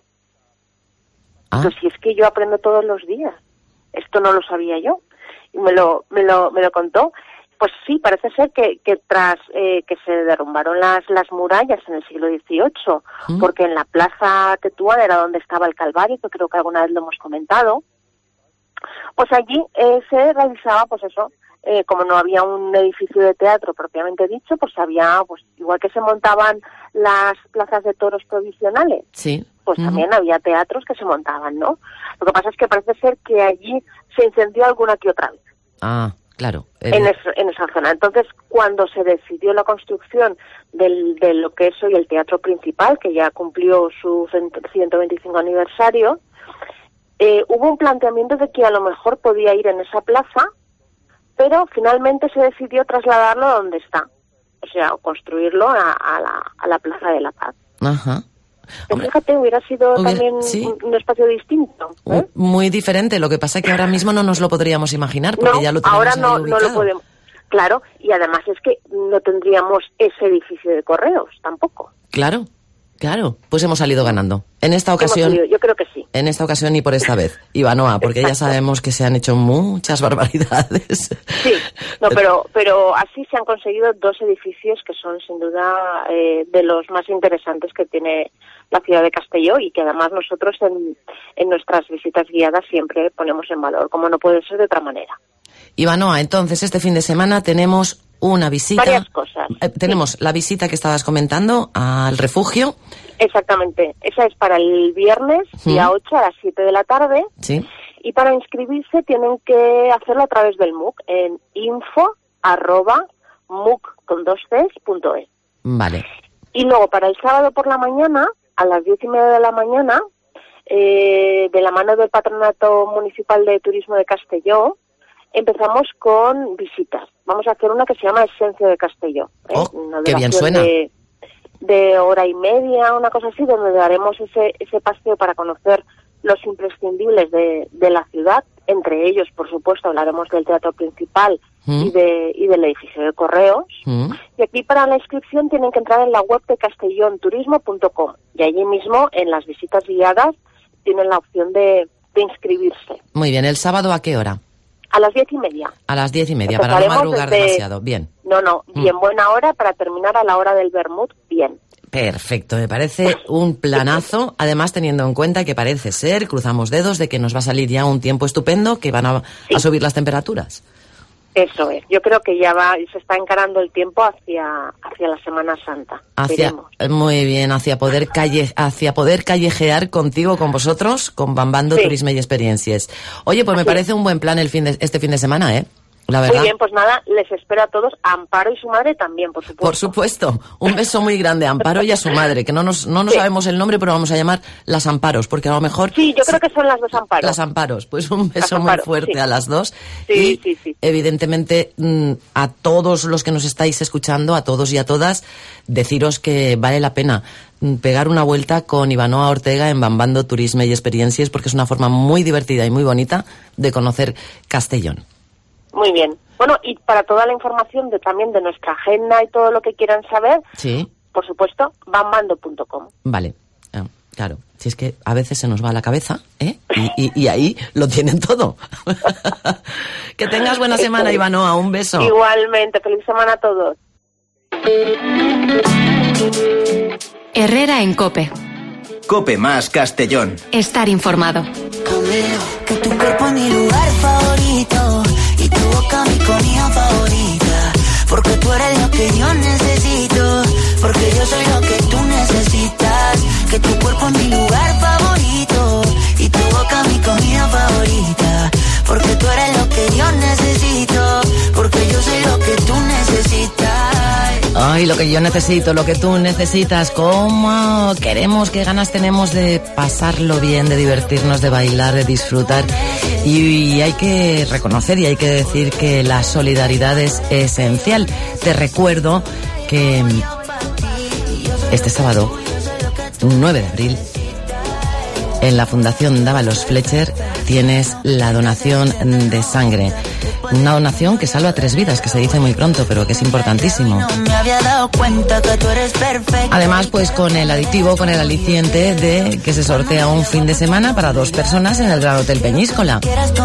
Ah. Pues si es que yo aprendo todos los días. Esto no lo sabía yo. Y me lo, me lo, me lo contó. Pues sí, parece ser que, que tras eh, que se derrumbaron las, las murallas en el siglo dieciocho, ¿Mm? porque en la Plaza Tetuán era donde estaba el Calvario, que creo que alguna vez lo hemos comentado, pues allí eh, se realizaba, pues eso, eh, como no había un edificio de teatro propiamente dicho, pues había, pues igual que se montaban las plazas de toros provisionales, sí. pues uh-huh. también había teatros que se montaban, ¿no? Lo que pasa es que parece ser que allí se incendió alguna que otra vez. Ah, claro. El... En, es, en esa zona. Entonces, cuando se decidió la construcción del, de lo que es hoy el teatro principal, que ya cumplió su ciento veinticinco aniversario, eh, hubo un planteamiento de que a lo mejor podía ir en esa plaza, pero finalmente se decidió trasladarlo a donde está. O sea, construirlo a, a, la, a la Plaza de la Paz. Ajá. Hombre, fíjate, hubiera sido hubiera, también ¿sí? un, un espacio distinto. ¿eh? Muy diferente, lo que pasa es que ahora mismo no nos lo podríamos imaginar, porque no, ya lo tenemos ahora no, ahí ubicado. No lo podemos. Claro, y además es que no tendríamos ese edificio de correos, tampoco. Claro, claro, pues hemos salido ganando. En esta ocasión, yo creo que sí. En esta ocasión y por esta vez, Ivanoa, porque Exacto. ya sabemos que se han hecho muchas barbaridades. Sí, no, pero pero así se han conseguido dos edificios que son sin duda eh, de los más interesantes que tiene la ciudad de Castelló y que además nosotros en, en nuestras visitas guiadas siempre ponemos en valor, como no puede ser de otra manera. Ivanoa, entonces este fin de semana tenemos una visita. Varias cosas. Eh, tenemos sí. la visita que estabas comentando al refugio. Exactamente. Esa es para el viernes, ¿Mm? día ocho a las siete de la tarde. Sí. Y para inscribirse tienen que hacerlo a través del M U C en info arroba muc con dos cs punto es. Vale. Y luego para el sábado por la mañana, a las diez y media de la mañana, eh, de la mano del Patronato Municipal de Turismo de Castelló, empezamos con visitas. Vamos a hacer una que se llama Esencia de Castelló. ¿eh? Oh, una qué bien suena. De, de hora y media, una cosa así, donde daremos ese, ese paseo para conocer los imprescindibles de, de la ciudad. Entre ellos, por supuesto, hablaremos del teatro principal ¿Mm? y, de, y del edificio de correos. ¿Mm? Y aquí para la inscripción tienen que entrar en la web de castellón turismo punto com. Y allí mismo, en las visitas guiadas, tienen la opción de, de inscribirse. Muy bien, ¿el sábado a qué hora? A las diez y media. A las diez y media, para no madrugar desde... demasiado. Bien. No, no, bien mm. buena hora para terminar a la hora del vermut, bien. Perfecto, me parece un planazo, además teniendo en cuenta que parece ser, cruzamos dedos, de que nos va a salir ya un tiempo estupendo, que van a, sí. a subir las temperaturas. Eso es, yo creo que ya va, se está encarando el tiempo hacia, hacia la Semana Santa. Hacia, muy bien, hacia poder calle, hacia poder callejear contigo, con vosotros, con Bambando sí. Turismo y Experiencias. Oye, pues me sí. parece un buen plan el fin de, este fin de semana, ¿eh? La verdad. Muy bien, pues nada, les espero a todos, a Amparo y su madre también, por supuesto. Por supuesto, un beso muy grande a Amparo y a su madre, que no nos no nos sí. sabemos el nombre, pero vamos a llamar las Amparos, porque a lo mejor... Sí, yo creo que son las dos Amparos. Las Amparos, pues un beso Amparos, muy fuerte sí. a las dos. Sí, y, sí, sí. evidentemente, a todos los que nos estáis escuchando, a todos y a todas, deciros que vale la pena pegar una vuelta con Ivanoa Ortega en Bambando Turismo y Experiencias, porque es una forma muy divertida y muy bonita de conocer Castellón. Muy bien. Bueno, y para toda la información de también de nuestra agenda y todo lo que quieran saber, sí. por supuesto, bambando punto com. Vale, ah, claro. Si es que a veces se nos va la cabeza, ¿eh? Y, y, y ahí lo tienen todo. Que tengas buena semana, Ivanoa. Un beso. Igualmente. Feliz semana a todos. Herrera en COPE. COPE más Castellón. Estar informado. Que tu cuerpo es mi lugar favorito y tu boca mi comida favorita, porque tú eres lo que yo necesito, porque yo soy lo que tú necesitas. Que tu cuerpo es mi lugar favorito y tu boca mi comida favorita, porque tú eres lo que yo necesito, porque yo soy lo que tú necesitas. Ay, lo que yo necesito, lo que tú necesitas. ¿Cómo queremos, qué ganas tenemos de pasarlo bien, de divertirnos, de bailar, de disfrutar? Y, y hay que reconocer y hay que decir que la solidaridad es esencial. Te recuerdo que este sábado, nueve de abril, En la Fundación Dávalos Fletcher tienes la donación de sangre. Una donación que salva tres vidas, que se dice muy pronto, pero que es importantísimo. Además, pues con el aditivo, con el aliciente de que se sortea un fin de semana para dos personas en el Gran Hotel Peñíscola.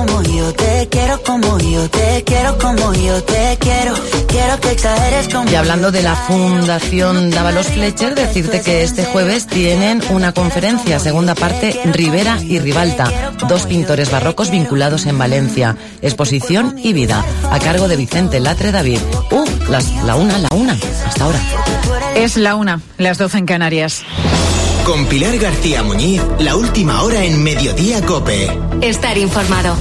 Y hablando de la Fundación Dávalos Fletcher, decirte que este jueves tienen una conferencia, segunda parte, Rivera y Ribalta, dos pintores barrocos vinculados en Valencia, exposición y vida, a cargo de Vicente Latre David. Uh, las, la una, la una, hasta ahora. Es la una, las doce en Canarias. Con Pilar García Muñiz, la última hora en Mediodía COPE. Estar informado.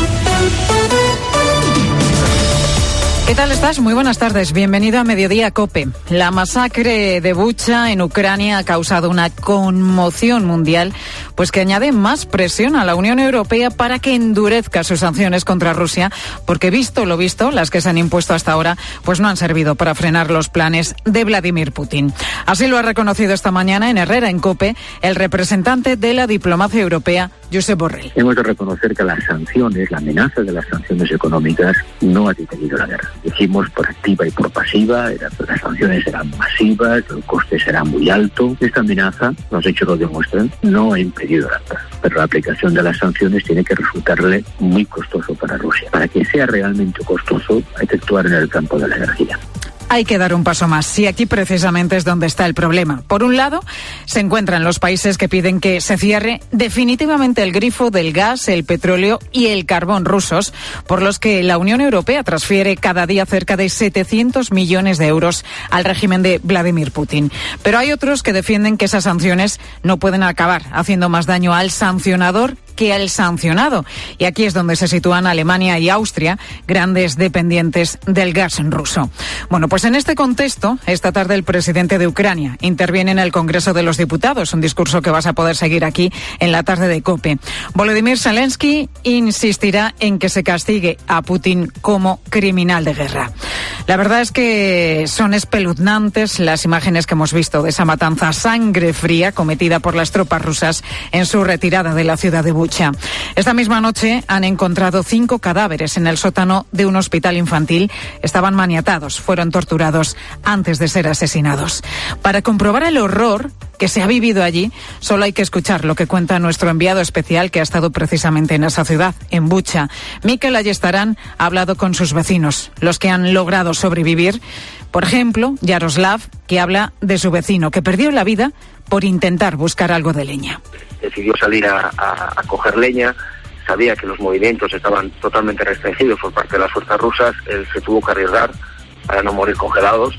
¿Qué tal estás? Muy buenas tardes. Bienvenido a Mediodía COPE. La masacre de Bucha en Ucrania ha causado una conmoción mundial, pues que añade más presión a la Unión Europea para que endurezca sus sanciones contra Rusia, porque visto lo visto, las que se han impuesto hasta ahora, pues no han servido para frenar los planes de Vladimir Putin. Así lo ha reconocido esta mañana en Herrera, en COPE, el representante de la diplomacia europea, Josep Borrell. Hemos de reconocer que las sanciones, la amenaza de las sanciones económicas no ha detenido la guerra. Dijimos por activa y por pasiva, las sanciones serán masivas, el coste será muy alto. Esta amenaza, los hechos lo demuestran, no ha impedido la paz. Pero la aplicación de las sanciones tiene que resultarle muy costoso para Rusia. Para que sea realmente costoso, hay que actuar en el campo de la energía. Hay que dar un paso más, y aquí precisamente es donde está el problema. Por un lado, se encuentran los países que piden que se cierre definitivamente el grifo del gas, el petróleo y el carbón rusos, por los que la Unión Europea transfiere cada día cerca de setecientos millones de euros al régimen de Vladimir Putin. Pero hay otros que defienden que esas sanciones no pueden acabar haciendo más daño al sancionador que al sancionado. Y aquí es donde se sitúan Alemania y Austria, grandes dependientes del gas ruso. Bueno, pues en este contexto, esta tarde el presidente de Ucrania interviene en el Congreso de los Diputados, un discurso que vas a poder seguir aquí en la tarde de COPE. Volodymyr Zelensky insistirá en que se castigue a Putin como criminal de guerra. La verdad es que son espeluznantes las imágenes que hemos visto de esa matanza a sangre fría cometida por las tropas rusas en su retirada de la ciudad de Bucha. Esta misma noche han encontrado cinco cadáveres en el sótano de un hospital infantil. Estaban maniatados, fueron torturados antes de ser asesinados. Para comprobar el horror que se ha vivido allí, solo hay que escuchar lo que cuenta nuestro enviado especial que ha estado precisamente en esa ciudad, en Bucha. Mikel Ayestarán ha hablado con sus vecinos, los que han logrado sobrevivir. Por ejemplo, Yaroslav, que habla de su vecino, que perdió la vida por intentar buscar algo de leña. Decidió salir a, a, a coger leña, sabía que los movimientos estaban totalmente restringidos por parte de las fuerzas rusas, él se tuvo que arriesgar para no morir congelados,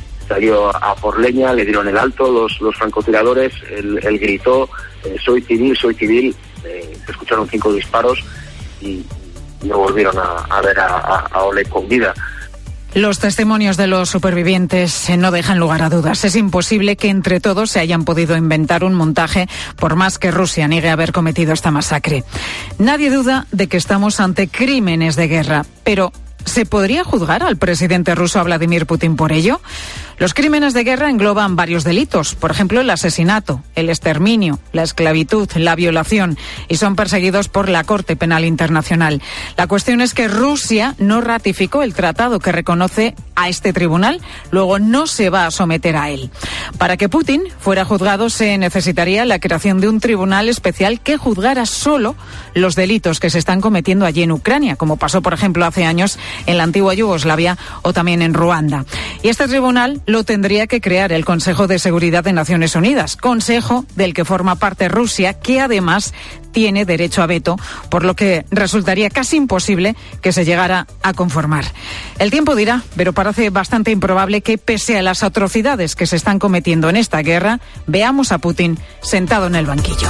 salió a por leña, le dieron el alto los, los francotiradores, él, él gritó, eh, soy civil, soy civil, eh, se escucharon cinco disparos y no volvieron a, a ver a, a, a Oleg con vida. Los testimonios de los supervivientes no dejan lugar a dudas. Es imposible que entre todos se hayan podido inventar un montaje, por más que Rusia niegue haber cometido esta masacre. Nadie duda de que estamos ante crímenes de guerra, pero ¿se podría juzgar al presidente ruso, a Vladimir Putin, por ello? Los crímenes de guerra engloban varios delitos, por ejemplo, el asesinato, el exterminio, la esclavitud, la violación, y son perseguidos por la Corte Penal Internacional. La cuestión es que Rusia no ratificó el tratado que reconoce a este tribunal, luego no se va a someter a él. Para que Putin fuera juzgado se necesitaría la creación de un tribunal especial que juzgara solo los delitos que se están cometiendo allí en Ucrania, como pasó, por ejemplo, hace años en la antigua Yugoslavia o también en Ruanda. Y este tribunal lo tendría que crear el Consejo de Seguridad de Naciones Unidas, consejo del que forma parte Rusia, que además tiene derecho a veto, por lo que resultaría casi imposible que se llegara a conformar. El tiempo dirá, pero parece bastante improbable que, pese a las atrocidades que se están cometiendo en esta guerra, veamos a Putin sentado en el banquillo.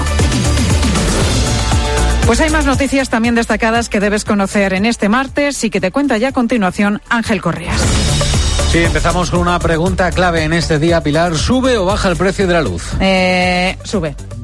Pues hay más noticias también destacadas que debes conocer en este martes y que te cuenta ya a continuación Ángel Correas. Sí, empezamos con una pregunta clave en este día, Pilar. ¿Sube o baja el precio de la luz? Eh, sube.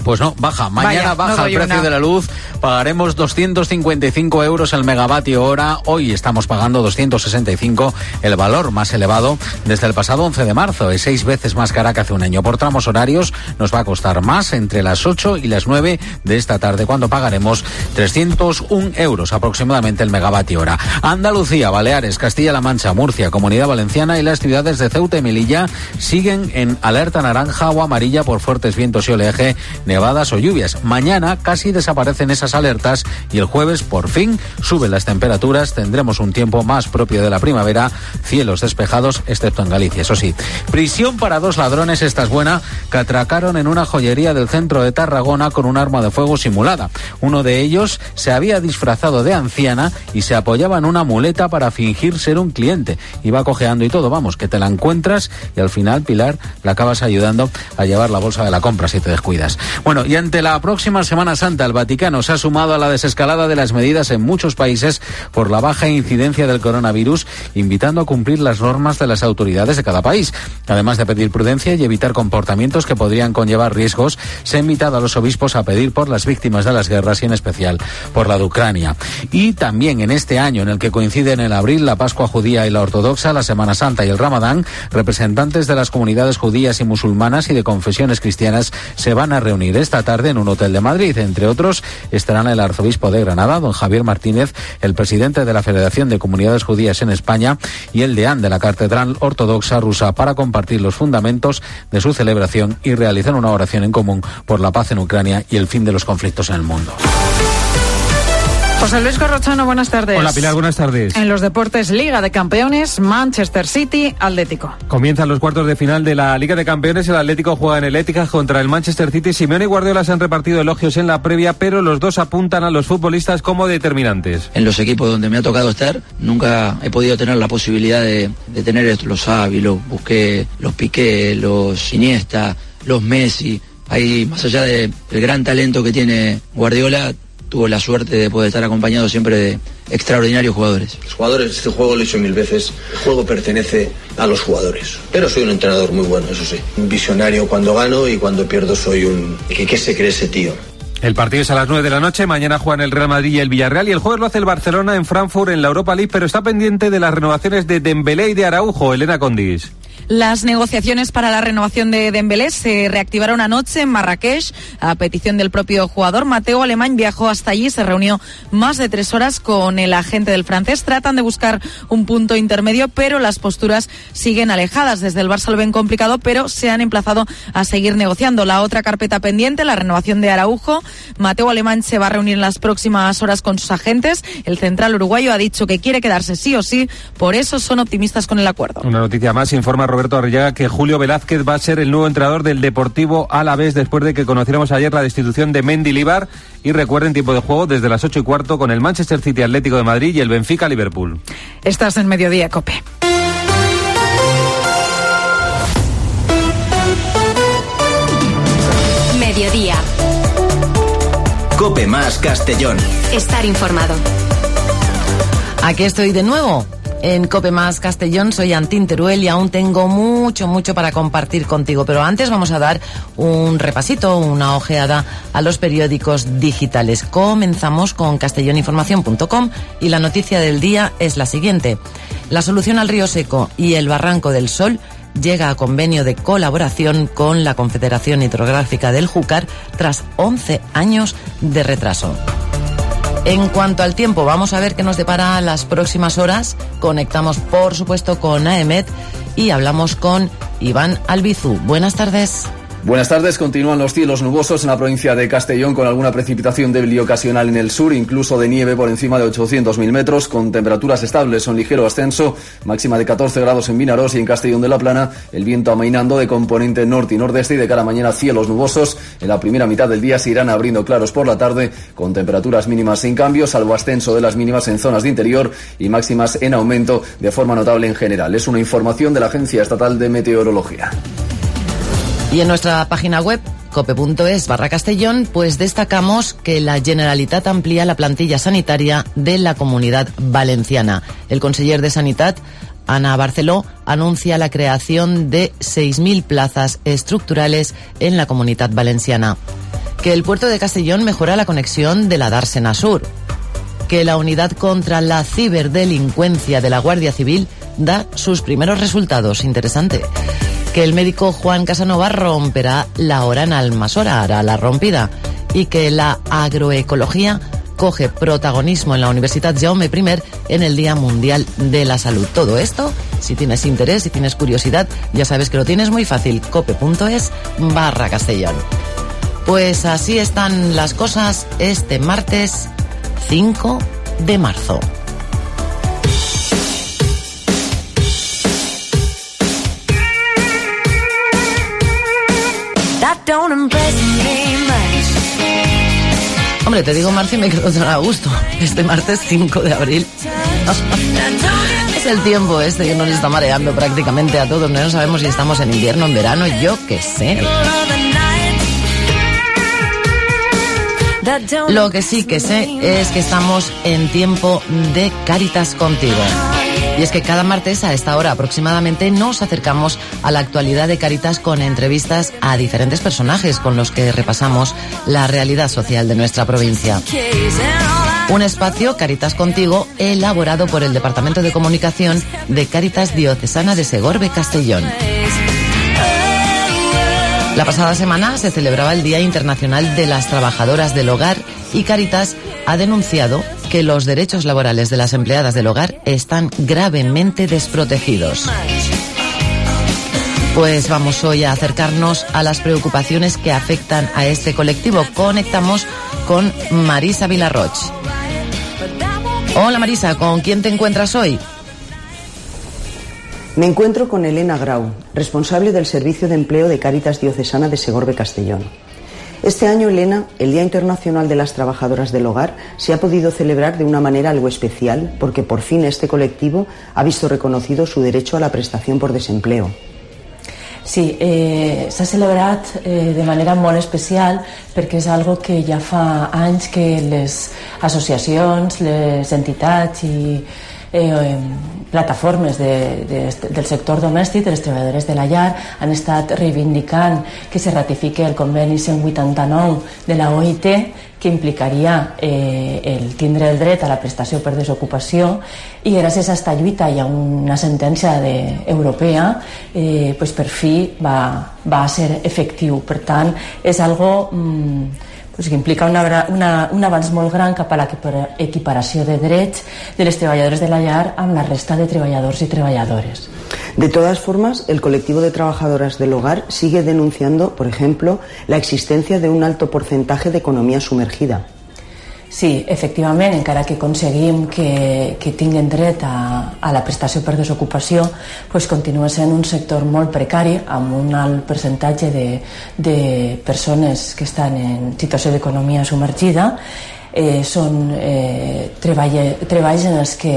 Pues no, baja. Mañana Vaya, baja no el doy precio una. de la luz. Pagaremos doscientos cincuenta y cinco euros el megavatio hora. Hoy estamos pagando doscientos sesenta y cinco, el valor más elevado desde el pasado once de marzo. Es seis veces más cara que hace un año. Por tramos horarios nos va a costar más entre las ocho y las nueve de esta tarde, cuando pagaremos trescientos un euros aproximadamente el megavatio hora. Andalucía, Baleares, Castilla-La Mancha, Murcia, Comunidad Valenciana y las ciudades de Ceuta y Melilla siguen en alerta naranja o amarilla por fuertes vientos y oleaje, nevadas o lluvias. Mañana casi desaparecen esas alertas y el jueves por fin suben las temperaturas. Tendremos un tiempo más propio de la primavera, cielos despejados excepto en Galicia. Eso sí, prisión para dos ladrones, esta es buena, que atracaron en una joyería del centro de Tarragona con un arma de fuego simulada. Uno de ellos se había disfrazado de anciana y se apoyaba en una muleta para fingir ser un cliente. Iba cojeando y todo, vamos, que te la encuentras y al final, Pilar, la acabas ayudando a llevar la bolsa de la compra si te descuidas. Bueno, y ante la próxima Semana Santa, el Vaticano se ha sumado a la desescalada de las medidas en muchos países por la baja incidencia del coronavirus, invitando a cumplir las normas de las autoridades de cada país. Además de pedir prudencia y evitar comportamientos que podrían conllevar riesgos, se ha invitado a los obispos a pedir por las víctimas de las guerras y en especial por la de Ucrania. Y también en este año en el que coinciden en abril la Pascua judía y la ortodoxa, la Semana Santa y el Ramadán, representantes de las comunidades judías y musulmanas y de confesiones cristianas se van a reunir esta tarde en un hotel de Madrid. Entre otros estarán el arzobispo de Granada, don Javier Martínez, el presidente de la Federación de Comunidades Judías en España y el deán de la Catedral Ortodoxa rusa, para compartir los fundamentos de su celebración y realizar una oración en común por la paz en Ucrania y el fin de los conflictos en el mundo. José Luis Corrochano, buenas tardes. Hola Pilar, buenas tardes. En los deportes, Liga de Campeones, Manchester City, Atlético. Comienzan los cuartos de final de la Liga de Campeones. El Atlético juega en el Etihad contra el Manchester City. Simeone y Guardiola se han repartido elogios en la previa, pero los dos apuntan a los futbolistas como determinantes. En los equipos donde me ha tocado estar, nunca he podido tener la posibilidad de, de tener los Xavi, los Busquets, los Piqué, los Iniesta, los Messi. Ahí, más allá del gran talento que tiene Guardiola, tuvo la suerte de poder estar acompañado siempre de extraordinarios jugadores. Los jugadores, este juego lo he dicho mil veces, el juego pertenece a los jugadores. Pero soy un entrenador muy bueno, eso sí. Un visionario cuando gano y cuando pierdo soy un... ¿Qué, qué se cree ese tío? El partido es a las nueve de la noche, mañana juegan el Real Madrid y el Villarreal y el jueves lo hace el Barcelona en Frankfurt en la Europa League, pero está pendiente de las renovaciones de Dembélé y de Araujo. Elena Condis. Las negociaciones para la renovación de Dembélé se reactivaron anoche en Marrakech a petición del propio jugador. Mateo Alemán viajó hasta allí, se reunió más de tres horas con el agente del francés. Tratan de buscar un punto intermedio, pero las posturas siguen alejadas. Desde el Barça lo ven complicado, pero se han emplazado a seguir negociando. La otra carpeta pendiente, la renovación de Araujo. Mateo Alemán se va a reunir en las próximas horas con sus agentes. El central uruguayo ha dicho que quiere quedarse sí o sí, por eso son optimistas con el acuerdo. Una noticia más, informa Roberto Arriaga que Julio Velázquez va a ser el nuevo entrenador del Deportivo Alavés después de que conociéramos ayer la destitución de Mendilibar. Y recuerden, tiempo de juego desde las ocho y cuarto con el Manchester City Atlético de Madrid y el Benfica Liverpool. Estás en Mediodía, COPE. Mediodía. COPE más Castellón. Estar informado. Aquí estoy de nuevo. En COPE más Castellón, soy Antín Teruel y aún tengo mucho, mucho para compartir contigo. Pero antes vamos a dar un repasito, una ojeada a los periódicos digitales. Comenzamos con castellón información punto com y la noticia del día es la siguiente. La solución al Río Seco y el Barranco del Sol llega a convenio de colaboración con la Confederación Hidrográfica del Júcar tras once años de retraso. En cuanto al tiempo, vamos a ver qué nos depara las próximas horas. Conectamos, por supuesto, con AEMET y hablamos con Iván Albizu. Buenas tardes. Buenas tardes. Continúan los cielos nubosos en la provincia de Castellón con alguna precipitación débil y ocasional en el sur, incluso de nieve por encima de ochocientos mil metros, con temperaturas estables o en ligero ascenso, máxima de catorce grados en Vinarós y en Castellón de la Plana, el viento amainando de componente norte y nordeste y de cara a mañana cielos nubosos. En la primera mitad del día se irán abriendo claros por la tarde, con temperaturas mínimas sin cambio, salvo ascenso de las mínimas en zonas de interior y máximas en aumento de forma notable en general. Es una información de la Agencia Estatal de Meteorología. Y en nuestra página web, cope punto es barra Castellón, pues destacamos que la Generalitat amplía la plantilla sanitaria de la Comunidad Valenciana. El conseller de Sanitat, Ana Barceló, anuncia la creación de seis mil plazas estructurales en la Comunidad Valenciana. que el puerto de Castellón mejora la conexión de la Dársena Sur, que la unidad contra la ciberdelincuencia de la Guardia Civil da sus primeros resultados. Interesante. Que el médico Juan Casanova romperá la hora en Almasora, hará la rompida, y que la agroecología coge protagonismo en la Universidad Jaume primer en el Día Mundial de la Salud. Todo esto, si tienes interés, si tienes curiosidad, ya sabes que lo tienes muy fácil, cope.es barra Castellón. Pues así están las cosas este martes cinco de marzo. Hombre, te digo marzo y me quedo tan a gusto. Este martes cinco de abril. Es el tiempo este que nos está mareando prácticamente a todos. No sabemos si estamos en invierno, en verano, yo qué sé. Lo que sí que sé es que estamos en tiempo de Cáritas Contigo. Y es que cada martes a esta hora aproximadamente nos acercamos a la actualidad de Cáritas con entrevistas a diferentes personajes con los que repasamos la realidad social de nuestra provincia. Un espacio, Cáritas Contigo, elaborado por el Departamento de Comunicación de Cáritas Diocesana de Segorbe Castellón. La pasada semana se celebraba el Día Internacional de las Trabajadoras del Hogar y Cáritas ha denunciado que los derechos laborales de las empleadas del hogar están gravemente desprotegidos. Pues vamos hoy a acercarnos a las preocupaciones que afectan a este colectivo. Conectamos con Marisa Vilarroch. Hola Marisa, ¿con quién te encuentras hoy? Me encuentro con Elena Grau, responsable del Servicio de Empleo de Cáritas Diocesana de Segorbe Castellón. Este año, Elena, el Día Internacional de las Trabajadoras del Hogar se ha podido celebrar de una manera algo especial porque por fin este colectivo ha visto reconocido su derecho a la prestació per desempleo. Sí, eh, s'ha celebrat eh, de manera molt especial perquè és algo que ja fa anys que les associacions, les entitats i eh, plataformes de, de, del sector domèstic, de les treballadores de la llar, han estat reivindicant que se ratifique el conveni cent vuitanta-nou de la O I T, que implicaria eh, el tindre el dret a la prestació per desocupació, i gràcies a aquesta lluita i a una sentència de, europea eh, pues per fi va, va ser efectiu. Per tant, és algo mm, pues que implica una, una, un avanç molt gran cap a la equiparació de drets de les treballadores de la llar amb la resta de treballadors i treballadores. De todas formas, el colectivo de trabajadoras del hogar sigue denunciando, por ejemplo, la existencia de un alto porcentaje de economía sumergida. Sí, efectivament, encara que aconseguim que, que tinguin dret a, a la prestació per desocupació, pues continua sent un sector molt precari, amb un alt percentatge de, de persones que estan en situació d'economia submergida. Eh, són eh, treball, treballs en els que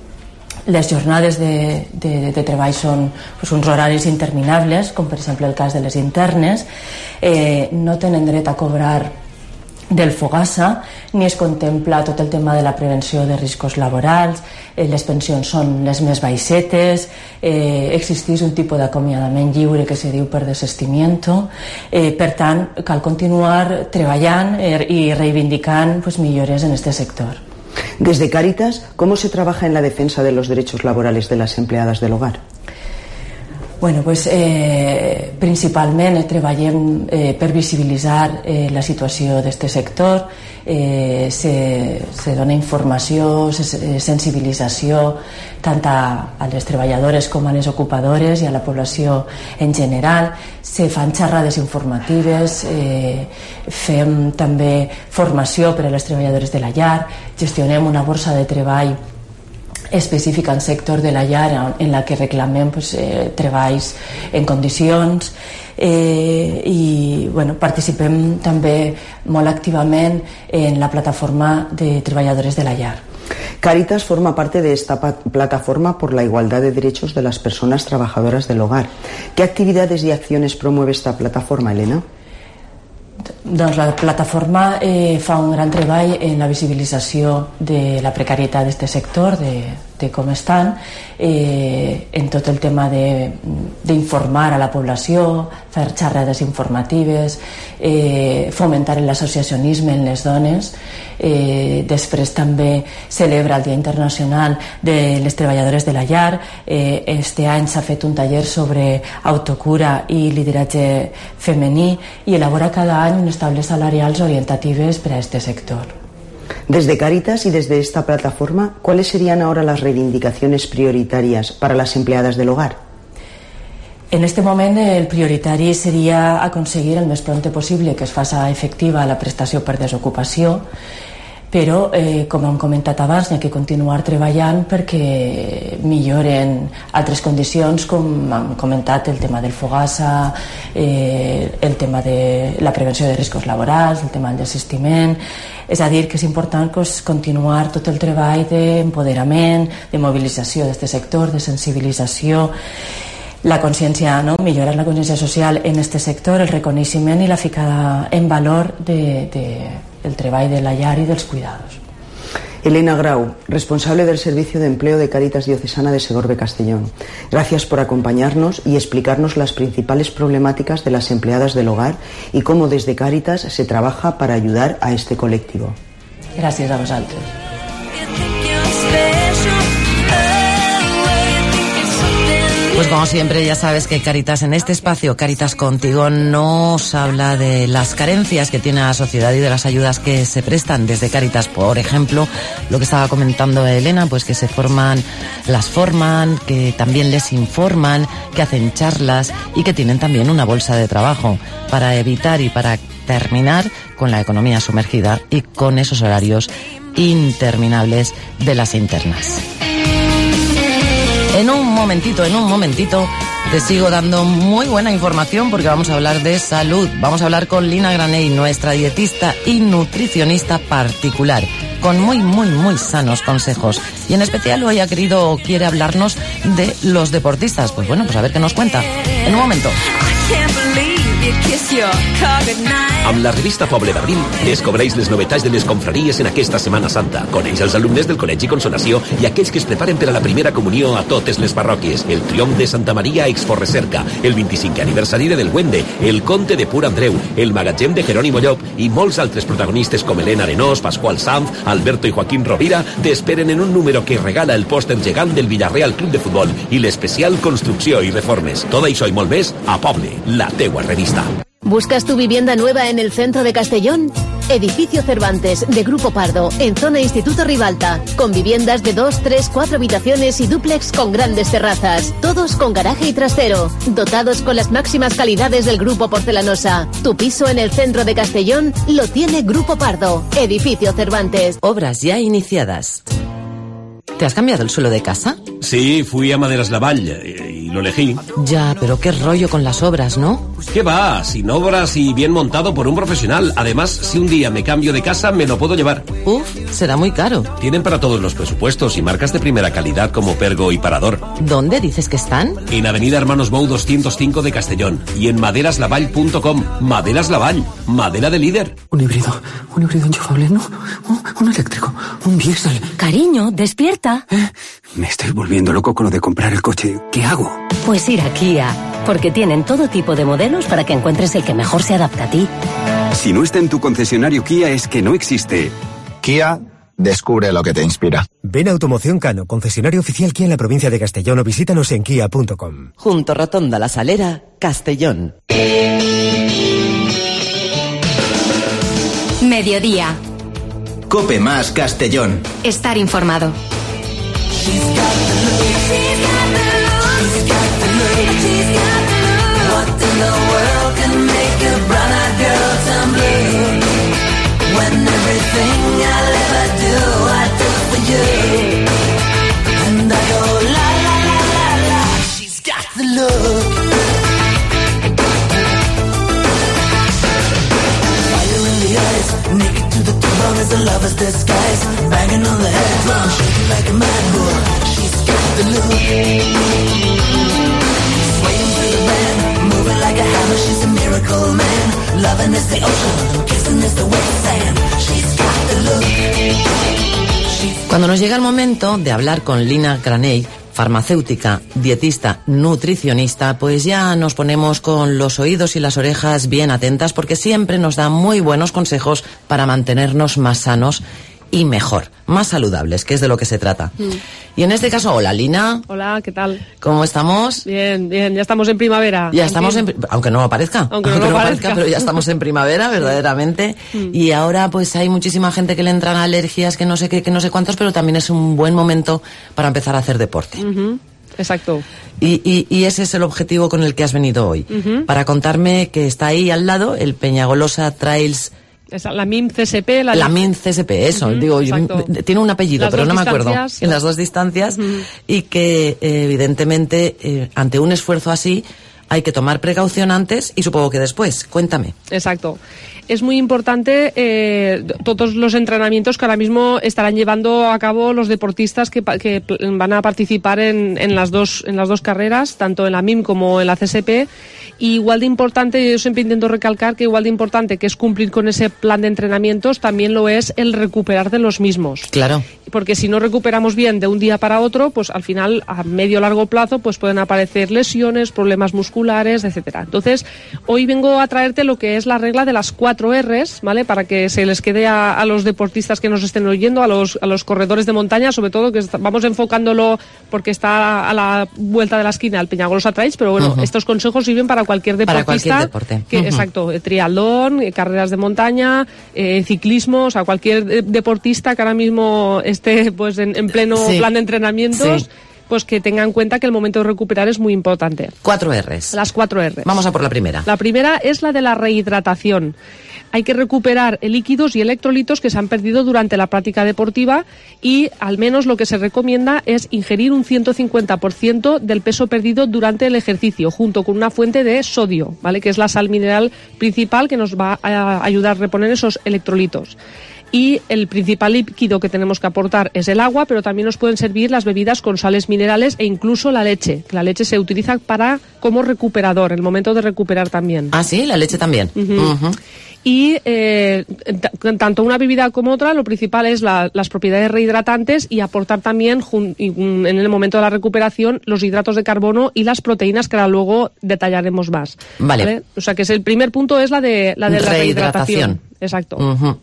les jornades de, de, de treball són pues, uns horaris interminables, com per exemple el cas de les internes, eh, no tenen dret a cobrar del Fogasa, ni es contempla tot el tema de la prevenció de riscos laborals, eh, les pensions són les més baixetes, eh, existeix un tipus d'acomiadament lliure que se diu per desestimiento, eh, per tant cal continuar treballant eh, i reivindicant pues, millores en este sector. Desde Cáritas, ¿cómo se trabaja en la defensa de los derechos laborales de las empleadas del hogar? Bueno, pues, eh, principalment eh, treballem eh, per visibilitzar eh, la situació d'aquest sector, eh, se, se dona informació, se, sensibilització tant a, a les treballadores com a les ocupadores i a la població en general, se fan xerrades informatives, eh, fem també formació per a les treballadores de la llar, gestionem una borsa de treball específica en sector de la llar en la que reclamem pues, eh, treballs en condicions eh, i bueno, participem també molt activament en la plataforma de treballadores de la llar. Cáritas forma parte de esta plataforma por la igualdad de derechos de las personas trabajadoras del hogar. ¿Qué actividades y acciones promueve esta plataforma, Elena? Doncs la plataforma eh, fa un gran treball en la visibilització de la precarietat d'aquest sector, de, de com estan, eh, en tot el tema d'informar a la població, fer xerrades informatives, eh, fomentar l'associacionisme en les dones. Eh, després també celebra el Dia Internacional de les Treballadores de la Llar. Eh, este any s'ha fet un taller sobre autocura i lideratge femení i elabora cada any unes taules salarials orientatives per a este sector. Desde Cáritas y desde esta plataforma, ¿cuáles serían ahora las reivindicaciones prioritarias para las empleadas del hogar? En este moment el prioritari seria aconseguir el més prompte possible que es faça efectiva la prestació per desocupació, però, eh, com hem comentat abans, n'hi ha que continuar treballant perquè milloren altres condicions, com hem comentat, el tema del Fogasa, eh, el tema de la prevenció de riscos laborals, el tema del desistiment. És a dir, que és important pues, continuar tot el treball d'empoderament, de mobilització d'aquest sector, de sensibilització, la consciència, no? Millorar la consciència social en aquest sector, el reconeixement i la ficada en valor de, de, del treball de la llar i dels cuidados. Elena Grau, responsable del Servicio de Empleo de Cáritas Diocesana de Segorbe Castellón. Gracias por acompañarnos y explicarnos las principales problemáticas de las empleadas del hogar y cómo desde Cáritas se trabaja para ayudar a este colectivo. Gràcies a vosaltres. Pues como siempre, ya sabes que Cáritas, en este espacio, Cáritas Contigo, nos habla de las carencias que tiene la sociedad y de las ayudas que se prestan desde Cáritas. Por ejemplo, lo que estaba comentando Elena, pues que se forman, las forman, que también les informan, que hacen charlas y que tienen también una bolsa de trabajo para evitar y para terminar con la economía sumergida y con esos horarios interminables de las internas. En un momentito, en un momentito, te sigo dando muy buena información porque vamos a hablar de salud. Vamos a hablar con Lina Graney, nuestra dietista y nutricionista particular, con muy, muy, muy sanos consejos. Y en especial hoy ha querido o quiere hablarnos de los deportistas. Pues bueno, pues a ver qué nos cuenta. En un momento. Amb la revista Poble d'Abril descobreix les novetats de les confraries en aquesta Setmana Santa. Coneix els alumnes del Col·legi Consolació i aquells que es preparen per a la primera comunió a totes les parròquies. El triomf de Santa Maria Exforrecerca, el vint-i-cinquè aniversari de Del Güende, el conte de Pur Andreu, el magatzem de Jerònimo Llop i molts altres protagonistes com Helena Arenós, Pasqual Sanz, Alberto i Joaquín Rovira t'esperen en un número que regala el pòster gegant del Villarreal Club de Futbol i l'especial Construcció i Reformes. Tot això i molt més a Poble, la teua revista. ¿Buscas tu vivienda nueva en el centro de Castellón? Edificio Cervantes, de Grupo Pardo, en zona Instituto Ribalta, con viviendas de dos, tres, cuatro habitaciones y dúplex con grandes terrazas, todos con garaje y trastero, dotados con las máximas calidades del Grupo Porcelanosa. Tu piso en el centro de Castellón lo tiene Grupo Pardo, Edificio Cervantes. Obras ya iniciadas. ¿Te has cambiado el suelo de casa? Sí, fui a Maderas Lavall y, y lo elegí. Ya, pero qué rollo con las obras, ¿no? ¿Qué va? Sin obras y bien montado por un profesional. Además, si un día me cambio de casa, me lo puedo llevar. Uf, será muy caro. Tienen para todos los presupuestos y marcas de primera calidad como Pergo y Parador. ¿Dónde dices que están? En Avenida Hermanos Bou doscientos cinco de Castellón y en maderaslavall punto com. Maderas Lavall, madera de líder. Un híbrido, un híbrido enchufable, ¿no? Un, un eléctrico, un diésel. Cariño, despierta. ¿Eh? Me estoy volviendo loco con lo de comprar el coche. ¿Qué hago? Pues ir a Kia, porque tienen todo tipo de modelos para que encuentres el que mejor se adapta a ti. Si no está en tu concesionario Kia es que no existe. Kia, descubre lo que te inspira. Ven a Automoción Cano, concesionario oficial Kia en la provincia de Castellón, o visítanos en kia punto com. Junto Rotonda La Salera, Castellón. Mediodía. Cope Más Castellón. Estar informado. A lover's disguise, banging on the head drum, shaking like a mad bull. She's got the look. Swaying through the band, moving like a hammer. She's a miracle man. Loving is the ocean, kissing is the wet sand. She's got the look. Cuando nos llega el momento de hablar con Lina Granell, farmacéutica, dietista, nutricionista, pues ya nos ponemos con los oídos y las orejas bien atentas porque siempre nos da muy buenos consejos para mantenernos más sanos y mejor, más saludables, que es de lo que se trata. Mm. Y en este caso, hola Lina. Hola, ¿qué tal? ¿Cómo estamos? Bien, bien, ya estamos en primavera. Ya estamos en, aunque no lo parezca. Aunque no, aunque lo no parezca. parezca, pero ya estamos en primavera, verdaderamente. Mm. Y ahora pues hay muchísima gente que le entran alergias, que no sé qué, que no sé cuántos, pero también es un buen momento para empezar a hacer deporte. Uh-huh. Exacto. Y, y, y ese es el objetivo con el que has venido hoy. Uh-huh. Para contarme que está ahí al lado el Peñagolosa Trails. Esa, la M I M C S P. La, la M I M C S P, eso. Uh-huh, digo, yo, tiene un apellido, pero no me acuerdo. En las dos distancias. Uh-huh. Y que, eh, evidentemente, eh, ante un esfuerzo así, hay que tomar precaución antes y supongo que después. Cuéntame. Exacto. Es muy importante eh, todos los entrenamientos que ahora mismo estarán llevando a cabo los deportistas que, que van a participar en, en, las dos, en las dos carreras, tanto en la M I M como en la C S P. Y igual de importante, yo siempre intento recalcar que igual de importante que es cumplir con ese plan de entrenamientos, también lo es el recuperar de los mismos. Claro. Porque si no recuperamos bien de un día para otro, pues al final, a medio o largo plazo, pues pueden aparecer lesiones, problemas musculares, etcétera. Entonces, hoy vengo a traerte lo que es la regla de las cuatro R's, ¿vale? Para que se les quede a, a los deportistas que nos estén oyendo, a los, a los corredores de montaña, sobre todo, que está, vamos enfocándolo porque está a la vuelta de la esquina el Peñagolosa Trails, pero bueno, uh-huh. estos consejos sirven para cualquier deportista. Para cualquier deporte. Que, uh-huh. Exacto, triatlón, carreras de montaña, eh, ciclismo, o sea, cualquier de, deportista que ahora mismo esté pues en, en pleno sí. plan de entrenamientos, sí. pues que tenga en cuenta que el momento de recuperar es muy importante. Cuatro R's. Las cuatro R's. Vamos a por la primera. La primera es la de la rehidratación. Hay que recuperar líquidos y electrolitos que se han perdido durante la práctica deportiva y al menos lo que se recomienda es ingerir un ciento cincuenta por ciento del peso perdido durante el ejercicio, junto con una fuente de sodio, ¿vale? Que es la sal mineral principal que nos va a ayudar a reponer esos electrolitos. Y el principal líquido que tenemos que aportar es el agua, pero también nos pueden servir las bebidas con sales minerales e incluso la leche. La leche se utiliza para como recuperador, en el momento de recuperar también. Ah, sí, la leche también. Uh-huh. Uh-huh. Y eh, t- tanto una bebida como otra, lo principal es la, las propiedades rehidratantes y aportar también jun- y, um, en el momento de la recuperación los hidratos de carbono y las proteínas que ahora luego detallaremos más. Vale. ¿Vale? O sea que es el primer punto es la de la, de la rehidratación. rehidratación. Exacto. Uh-huh.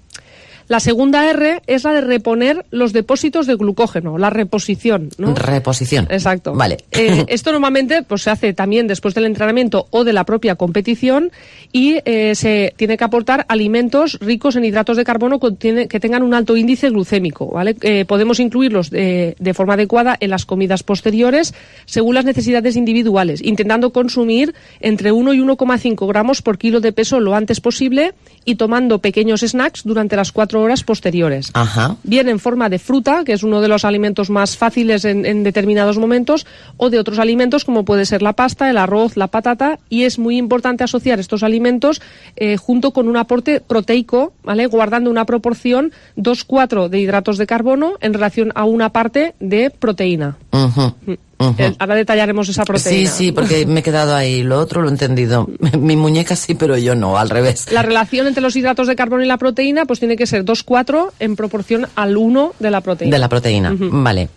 La segunda R es la de reponer los depósitos de glucógeno, la reposición, ¿no? Reposición. Exacto. Vale. Eh, esto normalmente pues se hace también después del entrenamiento o de la propia competición y eh, se tiene que aportar alimentos ricos en hidratos de carbono que, tiene, que tengan un alto índice glucémico, ¿vale? Eh, podemos incluirlos de, de forma adecuada en las comidas posteriores según las necesidades individuales, intentando consumir entre uno y uno coma cinco gramos por kilo de peso lo antes posible y tomando pequeños snacks durante las cuatro horas posteriores. Ajá. Bien en forma de fruta, que es uno de los alimentos más fáciles en, en determinados momentos, o de otros alimentos como puede ser la pasta, el arroz, la patata, y es muy importante asociar estos alimentos eh, junto con un aporte proteico, ¿vale? Guardando una proporción dos cuatro de hidratos de carbono en relación a una parte de proteína. Uh-huh. Uh-huh. Eh, ahora detallaremos esa proteína. Sí, sí, porque me he quedado ahí. Lo otro lo he entendido. Mi muñeca sí, pero yo no, al revés. La relación entre los hidratos de carbono y la proteína pues tiene que ser dos cuatro en proporción al uno de la proteína. De la proteína, uh-huh. Vale.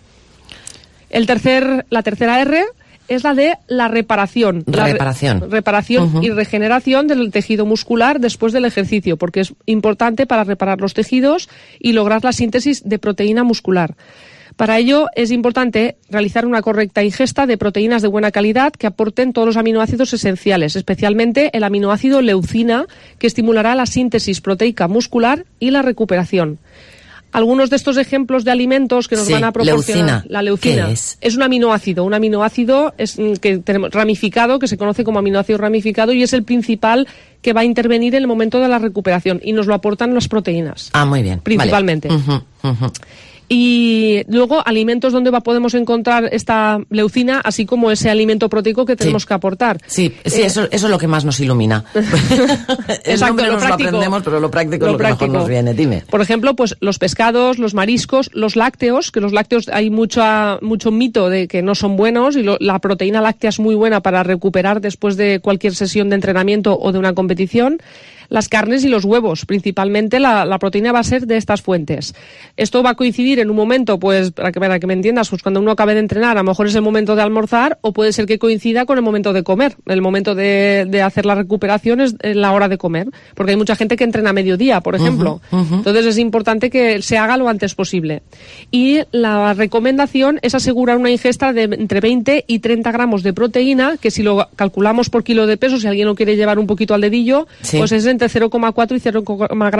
El tercer, la tercera R es la de la reparación. Reparación. La re- reparación uh-huh. y regeneración del tejido muscular después del ejercicio, porque es importante para reparar los tejidos y lograr la síntesis de proteína muscular. Para ello es importante realizar una correcta ingesta de proteínas de buena calidad que aporten todos los aminoácidos esenciales, especialmente el aminoácido leucina, que estimulará la síntesis proteica muscular y la recuperación. Algunos de estos ejemplos de alimentos que nos sí, van a proporcionar leucina. La leucina ¿Qué es? Es un aminoácido, un aminoácido es, que tenemos ramificado, que se conoce como aminoácido ramificado y es el principal que va a intervenir en el momento de la recuperación y nos lo aportan las proteínas. Ah, muy bien. Principalmente. Vale. Uh-huh, uh-huh. Y luego alimentos donde va, podemos encontrar esta leucina, así como ese alimento proteico que tenemos sí. que aportar. Sí, sí, eh, eso, eso es lo que más nos ilumina. El Exacto, nombre lo nos práctico, lo aprendemos, pero lo práctico lo es lo práctico. que mejor nos viene. Dime. Por ejemplo, pues los pescados, los mariscos, los lácteos, que los lácteos hay mucha, mucho mito de que no son buenos y lo, la proteína láctea es muy buena para recuperar después de cualquier sesión de entrenamiento o de una competición. las carnes y los huevos. Principalmente la, la proteína va a ser de estas fuentes. Esto va a coincidir en un momento, pues, para que, para que me entiendas, pues cuando uno acabe de entrenar, a lo mejor es el momento de almorzar, o puede ser que coincida con el momento de comer. El momento de, de hacer la recuperación es en la hora de comer, porque hay mucha gente que entrena a mediodía, por ejemplo. Uh-huh, uh-huh. Entonces es importante que se haga lo antes posible. Y la recomendación es asegurar una ingesta de entre veinte y treinta gramos de proteína, que si lo calculamos por kilo de peso, si alguien lo quiere llevar un poquito al dedillo, sí. pues es entre cero coma cuatro y cero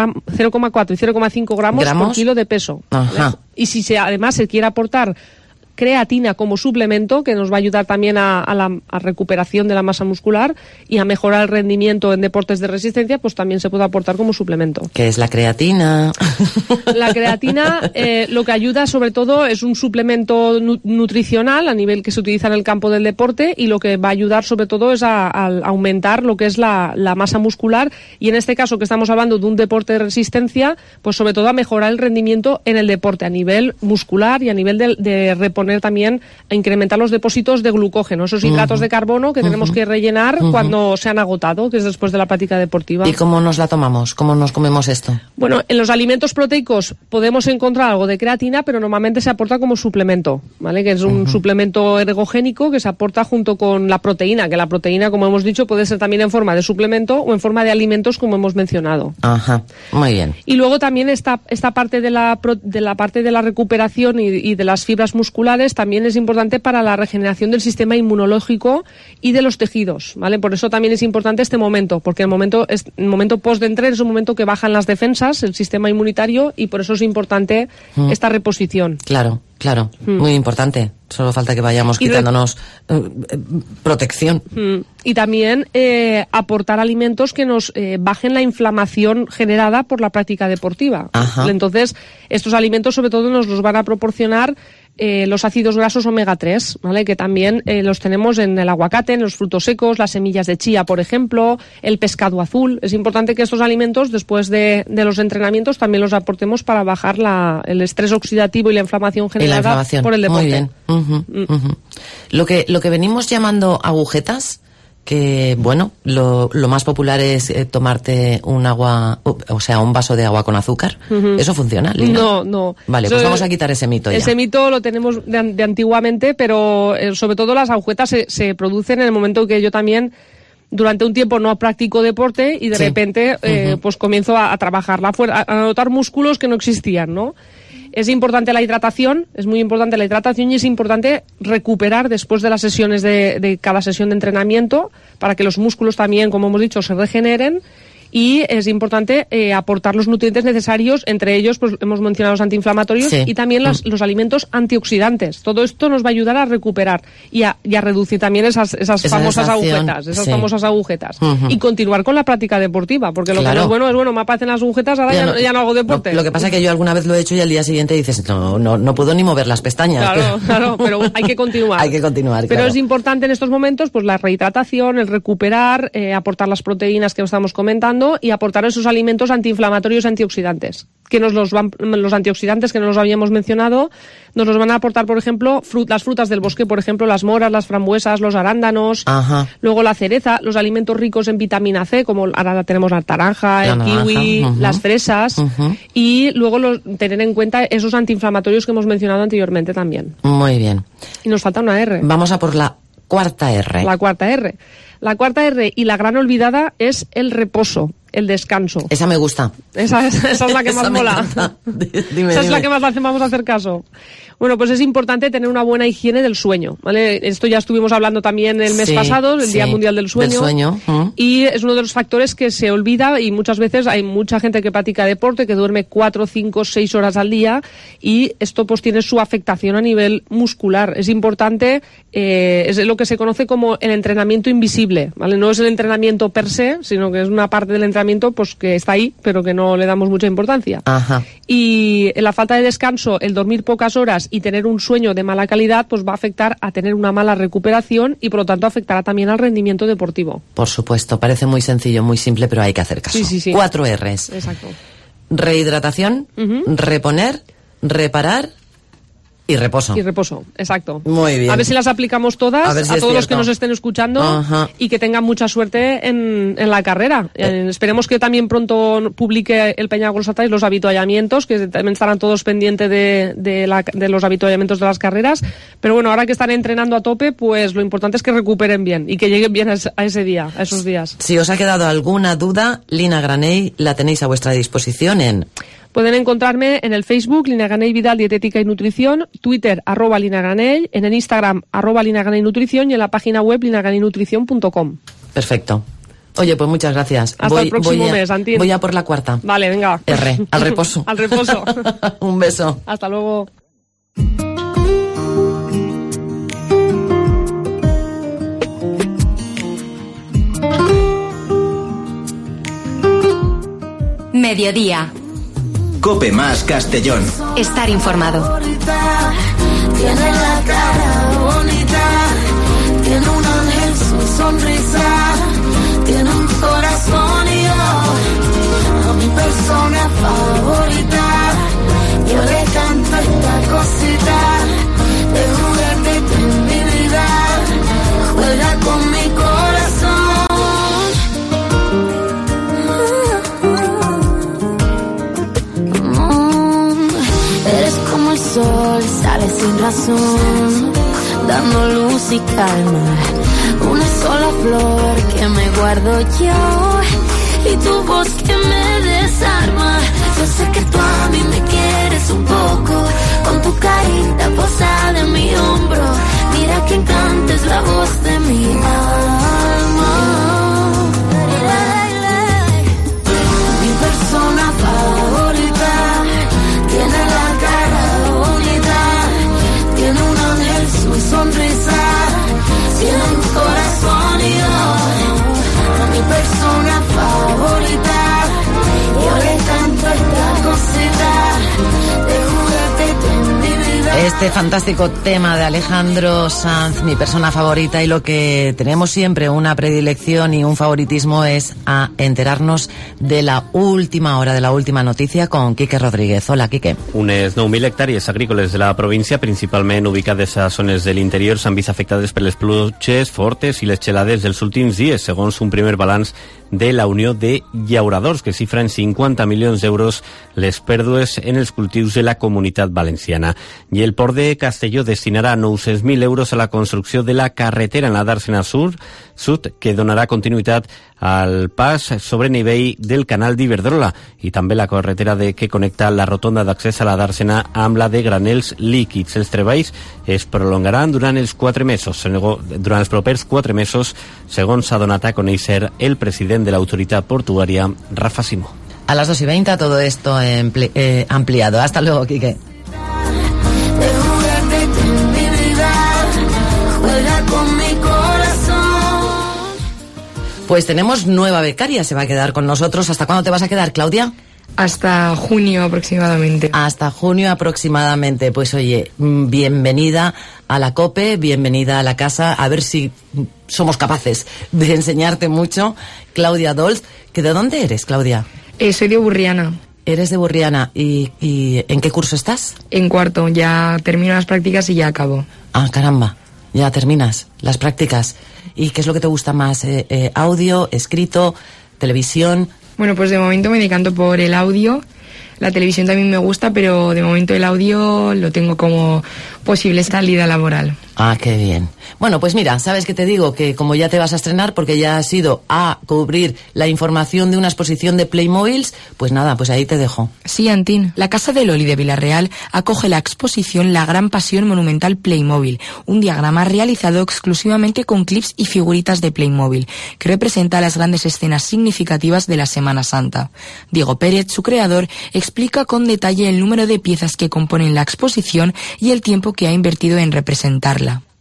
coma cinco gramos, ¿Gramos? por kilo de peso. Ajá. Y si se, además se quiere aportar creatina como suplemento, que nos va a ayudar también a, a la a recuperación de la masa muscular y a mejorar el rendimiento en deportes de resistencia, pues también se puede aportar como suplemento. ¿Qué es la creatina? La creatina eh, lo que ayuda sobre todo es un suplemento nu- nutricional a nivel que se utiliza en el campo del deporte, y lo que va a ayudar sobre todo es a, a aumentar lo que es la, la masa muscular, y en este caso que estamos hablando de un deporte de resistencia, pues sobre todo a mejorar el rendimiento en el deporte a nivel muscular y a nivel de, de reponer también a incrementar los depósitos de glucógeno, esos hidratos uh-huh. de carbono que uh-huh. tenemos que rellenar uh-huh. cuando se han agotado, que es después de la práctica deportiva. ¿Y cómo nos la tomamos? ¿Cómo nos comemos esto? Bueno, en los alimentos proteicos podemos encontrar algo de creatina, pero normalmente se aporta como suplemento, ¿vale? Que es un uh-huh. suplemento ergogénico que se aporta junto con la proteína, que la proteína, como hemos dicho, puede ser también en forma de suplemento o en forma de alimentos, como hemos mencionado. Ajá, muy bien. Y luego también esta, esta parte de la, de la parte de la recuperación y, y de las fibras musculares también es importante para la regeneración del sistema inmunológico y de los tejidos, ¿vale? Por eso también es importante este momento, porque el momento, es, el momento post de entreno es un momento que bajan las defensas, el sistema inmunitario, y por eso es importante mm. esta reposición. Claro, claro, mm. muy importante. Solo falta que vayamos y quitándonos re... eh, protección. Mm. Y también eh, aportar alimentos que nos eh, bajen la inflamación generada por la práctica deportiva. Ajá. Entonces, estos alimentos sobre todo nos los van a proporcionar Eh, los ácidos grasos omega tres, ¿vale? Que también eh, los tenemos en el aguacate, en los frutos secos, las semillas de chía, por ejemplo, el pescado azul. Es importante que estos alimentos, después de, de los entrenamientos, también los aportemos para bajar la, el estrés oxidativo y la inflamación generada la inflamación. por el deporte. Muy bien. Uh-huh, uh-huh. Lo que, lo que venimos llamando agujetas, que bueno, lo, lo más popular es eh, tomarte un agua, o sea, un vaso de agua con azúcar. Uh-huh. ¿Eso funciona, Lina? No, no. Vale, Eso, pues vamos a quitar ese mito ya. Ese mito lo tenemos de, de antiguamente, pero eh, sobre todo las agujetas se, se producen en el momento que yo también durante un tiempo no practico deporte y de sí. repente eh, uh-huh. pues comienzo a, a trabajar la fuerza, a notar músculos que no existían, ¿no? Es importante la hidratación, es muy importante la hidratación y es importante recuperar después de las sesiones de, de cada sesión de entrenamiento para que los músculos también, como hemos dicho, se regeneren. Y es importante eh, aportar los nutrientes necesarios, entre ellos pues hemos mencionado los antiinflamatorios sí. y también las, los alimentos antioxidantes. Todo esto nos va a ayudar a recuperar y a, y a reducir también esas, esas Esa famosas sensación, agujetas, esas sí. famosas agujetas. Uh-huh. Y continuar con la práctica deportiva, porque lo claro. que no es bueno es bueno, me aparecen las agujetas, ahora ya, ya, no, ya no hago deporte. No, lo que pasa es que yo alguna vez lo he hecho y al día siguiente dices, no, no, no puedo ni mover las pestañas. Claro, claro, pero hay que continuar. hay que continuar, Pero claro. es importante en estos momentos pues la rehidratación, el recuperar, eh, aportar las proteínas que estamos comentando y aportar esos alimentos antiinflamatorios y antioxidantes, que nos los van, los antioxidantes que no los habíamos mencionado, nos los van a aportar, por ejemplo, frut, las frutas del bosque, por ejemplo, las moras, las frambuesas, los arándanos, Ajá. luego la cereza, los alimentos ricos en vitamina C, como ahora tenemos la naranja, la el naranja, kiwi, uh-huh. las fresas, uh-huh. y luego los, tener en cuenta esos antiinflamatorios que hemos mencionado anteriormente también. Muy bien. Y nos falta una R. Vamos a por la cuarta R. La cuarta R. La cuarta R y la gran olvidada es el reposo, el descanso. Esa me gusta. Esa es, esa es la que más mola. dime, esa dime. es la que más vamos a hacer caso. Bueno, pues es importante tener una buena higiene del sueño, ¿vale? Esto ya estuvimos hablando también el mes sí, pasado, el sí, Día Mundial del Sueño. Del sueño. Uh-huh. Y es uno de los factores que se olvida y muchas veces hay mucha gente que practica deporte, que duerme cuatro, cinco, seis horas al día y esto pues tiene su afectación a nivel muscular. Es importante, eh, es lo que se conoce como el entrenamiento invisible, ¿vale? No es el entrenamiento per se, sino que es una parte del entrenamiento pues que está ahí, pero que no le damos mucha importancia. Ajá. Y la falta de descanso, el dormir pocas horas y tener un sueño de mala calidad, pues va a afectar a tener una mala recuperación y por lo tanto afectará también al rendimiento deportivo. Por supuesto, parece muy sencillo, muy simple, pero hay que hacer caso. Sí, sí, sí. Cuatro R's. Exacto. Rehidratación, uh-huh. reponer, reparar Y reposo. Y reposo, exacto. Muy bien. A ver si las aplicamos todas, a, a si todos cierto. los que nos estén escuchando. Ajá. Y que tengan mucha suerte en, en la carrera. Eh. Esperemos que también pronto publique el Peña Golsatais los habituallamientos, que también estarán todos pendientes de, de, la, de los habituallamientos de las carreras. Pero bueno, ahora que están entrenando a tope, pues lo importante es que recuperen bien y que lleguen bien a ese, a ese día, a esos días. Si os ha quedado alguna duda, Lina Granell la tenéis a vuestra disposición en... Pueden encontrarme en el Facebook, Lina Granell Vidal Dietética y Nutrición, Twitter, arroba Lina Granell, en el Instagram, arroba Lina Granell Nutrición y en la página web lina granell nutrición punto com. Perfecto. Oye, pues muchas gracias. Hasta voy, el próximo voy a, mes, Antín. Voy a por la cuarta. Vale, venga. R, al reposo. Al reposo. Un beso. Hasta luego. Mediodía. Cope más Castellón. Estar informado. Tiene la cara bonita, tiene un ángel su sonrisa, tiene un corazón y yo, a mi persona favorita, yo le canto esta cosita, de juguete en mi vida, juega con mi corazón. Eres como el sol, sale sin razón, dando luz y calma. Una sola flor que me guardo yo y tu voz que me desarma. Yo sé que tú a mí me quieres un poco, con tu carita posada en mi hombro. Mira que encanta es la voz de mi alma. Mi persona favorita tiene la cara bonita, tiene un ángel su sonrisa, tiene un corazón y yo, a mi persona favorita, yo le canto esta cosita, de juguete en mi vida. Este fantástico tema de Alejandro Sanz, mi persona favorita, y lo que tenemos siempre una predilección y un favoritismo es a enterarnos de la última hora, de la última notícia con Quique Rodríguez. Hola, Quique. Unes nou mil hectàrees agrícoles de la província, principalment ubicades a zones de l'interior, s'han vist afectades per les pluges fortes i les gelades dels últims dies, segons un primer balanç de la Unió de Llauradors, que xifra en cinquanta milions d'euros les pèrdues en els cultius de la Comunitat Valenciana. I el Port de Castelló destinarà nou-cents mil euros a la construcció de la carretera en la Dàrsena Sud, Sud, que donarà continuïtat al pas sobre nivell del canal d'Iberdrola i també la carretera de, que connecta la rotonda d'accés a la Dàrsena amb la de Granels Líquids. Els treballs es prolongaran durant els quatre mesos, durant els propers quatre mesos, segons s'ha donat a conèixer el president de la Autoridad Portuaria, Rafa Simó. A las dos y veinte todo esto empli eh, ampliado. Hasta luego, Quique. Pues tenemos nueva becaria, se va a quedar con nosotros. ¿Hasta cuándo te vas a quedar, Claudia? Hasta junio aproximadamente. Hasta junio aproximadamente. Pues oye, bienvenida a la COPE, bienvenida a la casa. A ver si somos capaces de enseñarte mucho. Claudia Dolz, ¿que de dónde eres, Claudia? Eh, soy de Burriana. Eres de Burriana. ¿Y, ¿Y en qué curso estás? En cuarto, ya termino las prácticas y ya acabo. Ah, caramba, ya terminas las prácticas. ¿Y qué es lo que te gusta más? Eh, eh, ¿Audio, escrito, televisión? Bueno, pues de momento me decanto por el audio. La televisión también me gusta, pero de momento el audio lo tengo como posible salida laboral. Ah, qué bien. Bueno, pues mira, ¿sabes qué te digo? Que como ya te vas a estrenar, porque ya has ido a cubrir la información de una exposición de Playmobiles, pues nada, pues ahí te dejo. Sí, Antín. La Casa del Oli de Villarreal acoge la exposición La Gran Pasión Monumental Playmobil, un diagrama realizado exclusivamente con clips y figuritas de Playmobil, que representa las grandes escenas significativas de la Semana Santa. Diego Pérez, su creador, explica con detalle el número de piezas que componen la exposición y el tiempo que ha invertido en representarla.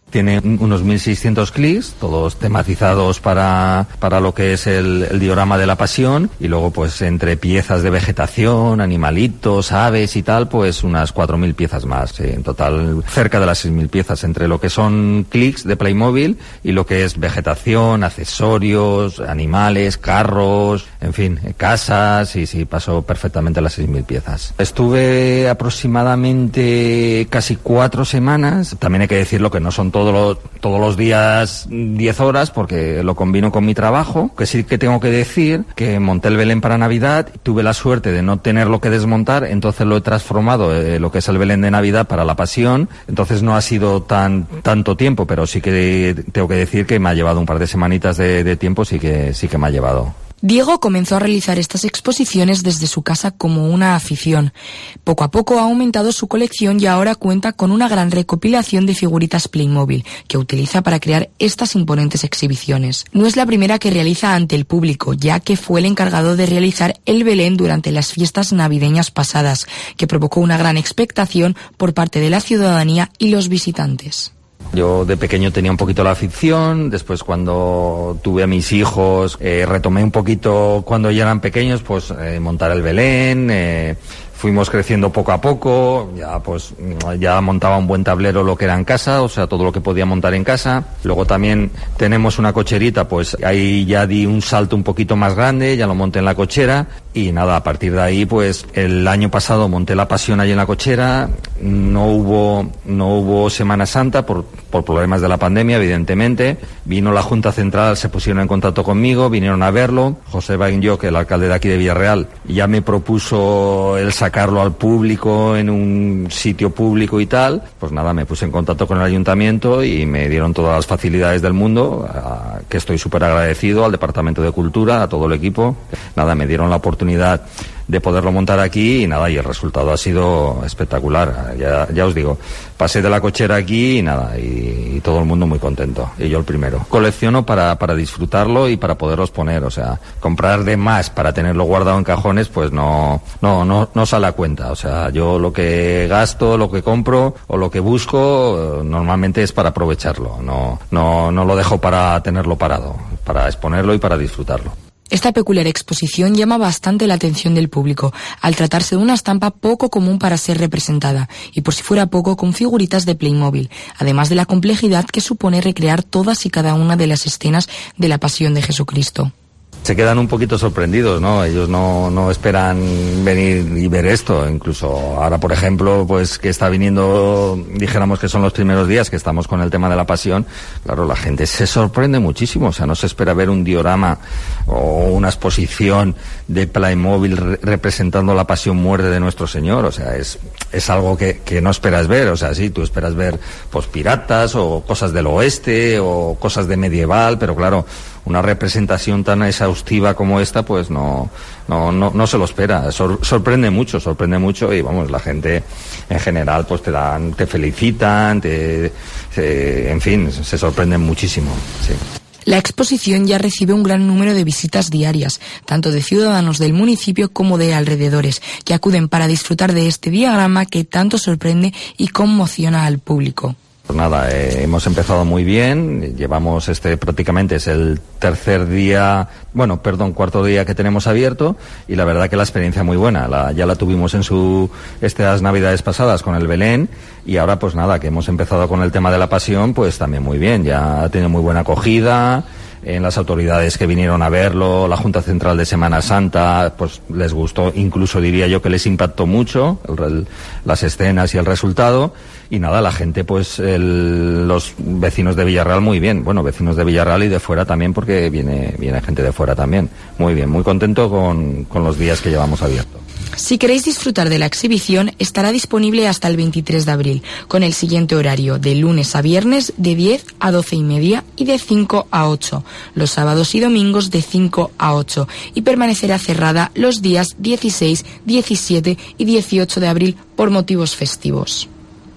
Tiene unos mil seiscientos clics, todos tematizados para, para lo que es el, el diorama de la Pasión, y luego pues entre piezas de vegetación, animalitos, aves y tal, pues unas cuatro mil piezas más. Sí, en total cerca de las seis mil piezas entre lo que son clics de Playmobil y lo que es vegetación, accesorios, animales, carros, en fin, casas, y sí, pasó perfectamente las seis mil piezas. Estuve aproximadamente casi cuatro semanas, también hay que decirlo que no son todos los, todos los días diez horas, porque lo combino con mi trabajo, que sí que tengo que decir que monté el Belén para Navidad, tuve la suerte de no tenerlo que desmontar, entonces lo he transformado, eh, lo que es el Belén de Navidad para la Pasión, entonces no ha sido tan tanto tiempo, pero sí que tengo que decir que me ha llevado un par de semanitas de, de tiempo, sí que, sí que me ha llevado. Diego comenzó a realizar estas exposiciones desde su casa como una afición. Poco a poco ha aumentado su colección y ahora cuenta con una gran recopilación de figuritas Playmobil que utiliza para crear estas imponentes exhibiciones. No es la primera que realiza ante el público, ya que fue el encargado de realizar el Belén durante las fiestas navideñas pasadas, que provocó una gran expectación por parte de la ciudadanía y los visitantes. Yo de pequeño tenía un poquito la afición, después cuando tuve a mis hijos eh, retomé un poquito cuando ya eran pequeños, pues eh, montar el Belén, eh, fuimos creciendo poco a poco, ya pues ya montaba un buen tablero lo que era en casa, o sea, todo lo que podía montar en casa. Luego también tenemos una cocherita, pues ahí ya di un salto un poquito más grande, ya lo monté en la cochera y nada, a partir de ahí pues el año pasado monté la Pasión ahí en la cochera, no hubo no hubo Semana Santa por, por problemas de la pandemia, evidentemente. Vino la Junta Central, se pusieron en contacto conmigo, vinieron a verlo. José Baguinyo, que el alcalde de aquí de Villarreal, ya me propuso el sacarlo al público en un sitio público y tal. Pues nada, me puse en contacto con el ayuntamiento y me dieron todas las facilidades del mundo, a, que estoy súper agradecido al Departamento de Cultura, a todo el equipo. Nada, me dieron la oportunidad de poderlo montar aquí y nada, y el resultado ha sido espectacular. Ya, ya os digo, pasé de la cochera aquí y nada, y, y todo el mundo muy contento, y yo el primero. Colecciono para, para disfrutarlo y para poderlos poner, o sea, comprar de más para tenerlo guardado en cajones, pues no, no, no, no sale a cuenta. O sea, yo lo que gasto, lo que compro o lo que busco, normalmente es para aprovecharlo, no, no, no lo dejo para tenerlo parado, para exponerlo y para disfrutarlo. Esta peculiar exposición llama bastante la atención del público, al tratarse de una estampa poco común para ser representada, y por si fuera poco, con figuritas de Playmobil, además de la complejidad que supone recrear todas y cada una de las escenas de la Pasión de Jesucristo. Se quedan un poquito sorprendidos, ¿no? Ellos no, no esperan venir y ver esto. Incluso ahora, por ejemplo, pues que está viniendo, dijéramos que son los primeros días que estamos con el tema de la Pasión, claro, la gente se sorprende muchísimo. O sea, no se espera ver un diorama o una exposición de Playmobil re- representando la Pasión Muerte de nuestro Señor. O sea, es, es algo que, que no esperas ver. O sea, sí, tú esperas ver pues piratas o cosas del oeste o cosas de medieval, pero claro, una representación tan exhaustiva como esta, pues no, no, no, no se lo espera. Sor, sorprende mucho, sorprende mucho y vamos, la gente en general pues te dan, te felicitan, te, te, en fin, se sorprenden muchísimo, sí. La exposición ya recibe un gran número de visitas diarias, tanto de ciudadanos del municipio como de alrededores, que acuden para disfrutar de este diagrama que tanto sorprende y conmociona al público. Pues nada, eh, hemos empezado muy bien, llevamos este prácticamente es el tercer día, bueno, perdón, cuarto día que tenemos abierto y la verdad que la experiencia muy buena, la, ya la tuvimos en su estas navidades pasadas con el Belén y ahora pues nada, que hemos empezado con el tema de la Pasión, pues también muy bien, ya ha tenido muy buena acogida. En las autoridades que vinieron a verlo, la Junta Central de Semana Santa, pues les gustó, incluso diría yo que les impactó mucho el, el, las escenas y el resultado. Y nada, la gente, pues el, los vecinos de Villarreal muy bien. Bueno, vecinos de Villarreal y de fuera también, porque viene, viene gente de fuera también. Muy bien, muy contento con, con los días que llevamos abiertos. Si queréis disfrutar de la exhibición, estará disponible hasta el veintitrés de abril, con el siguiente horario, de lunes a viernes de diez a doce y media y de cinco a ocho, los sábados y domingos de cinco a ocho, y permanecerá cerrada los días dieciséis, diecisiete y dieciocho de abril por motivos festivos.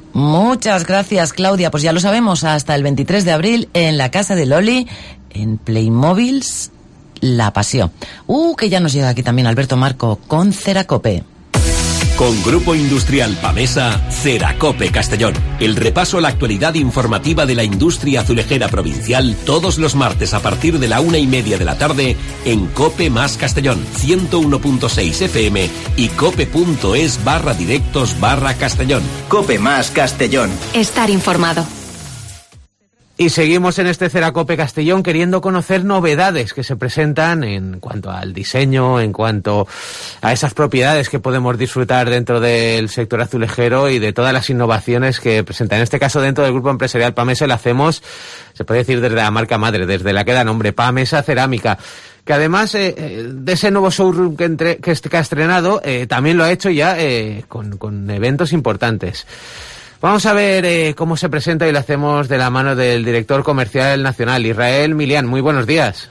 Muchas gracias, Claudia. Pues ya lo sabemos, hasta el veintitrés de abril en la casa de Loli, en Playmobil's La Pasión. Uh, que ya nos llega aquí también Alberto Marco con Ceracope. Con Grupo Industrial Pamesa, Ceracope Castellón. El repaso a la actualidad informativa de la industria azulejera provincial todos los martes a partir de la una y media de la tarde en Cope Más Castellón, ciento uno punto seis F M y cope.es barra directos barra Castellón. Cope Más Castellón. Estar informado. Y seguimos en este Ceracope Castellón queriendo conocer novedades que se presentan en cuanto al diseño, en cuanto a esas propiedades que podemos disfrutar dentro del sector azulejero y de todas las innovaciones que presentan. En este caso, dentro del grupo empresarial Pamesa, lo hacemos, se puede decir, desde la marca madre, desde la que da nombre, Pamesa Cerámica, que además eh, de ese nuevo showroom que, entre, que, que ha estrenado, eh, también lo ha hecho ya eh, con, con eventos importantes. Vamos a ver eh, cómo se presenta y lo hacemos de la mano del director comercial nacional, Israel Milián. Muy buenos días.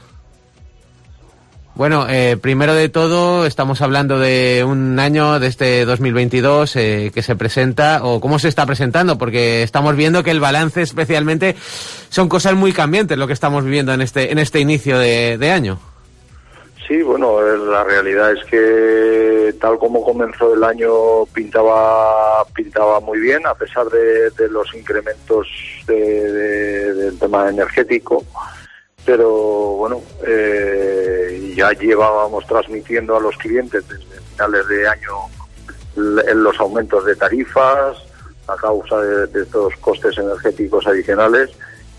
Bueno, eh, primero de todo, estamos hablando de un año, de este dos mil veintidós, eh, que se presenta, o cómo se está presentando, porque estamos viendo que el balance especialmente son cosas muy cambiantes lo que estamos viviendo en este, en este inicio de, de año. Sí, bueno, la realidad es que tal como comenzó el año pintaba pintaba muy bien, a pesar de, de los incrementos de, de, del tema energético, pero bueno, eh, ya llevábamos transmitiendo a los clientes desde finales de año los aumentos de tarifas a causa de, de estos costes energéticos adicionales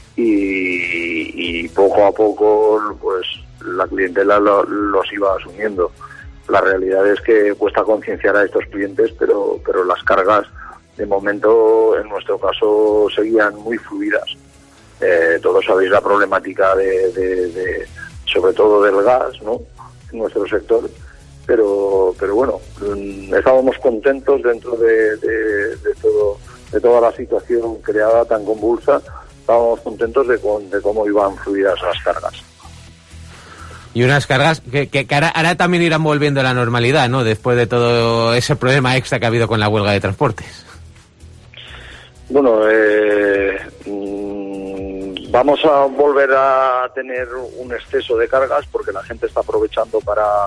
y, y poco a poco pues la clientela lo, los iba asumiendo. La realidad es que cuesta concienciar a estos clientes, pero pero las cargas de momento en nuestro caso seguían muy fluidas. Eh, todos sabéis la problemática de, de, de sobre todo del gas, ¿no?, en nuestro sector, pero pero bueno, estábamos contentos dentro de, de, de todo de toda la situación creada tan convulsa. Estábamos contentos de, de cómo iban fluidas las cargas. Y unas cargas que, que, que ahora, ahora también irán volviendo a la normalidad, ¿no?, después de todo ese problema extra que ha habido con la huelga de transportes. Bueno, eh, mmm, vamos a volver a tener un exceso de cargas porque la gente está aprovechando para,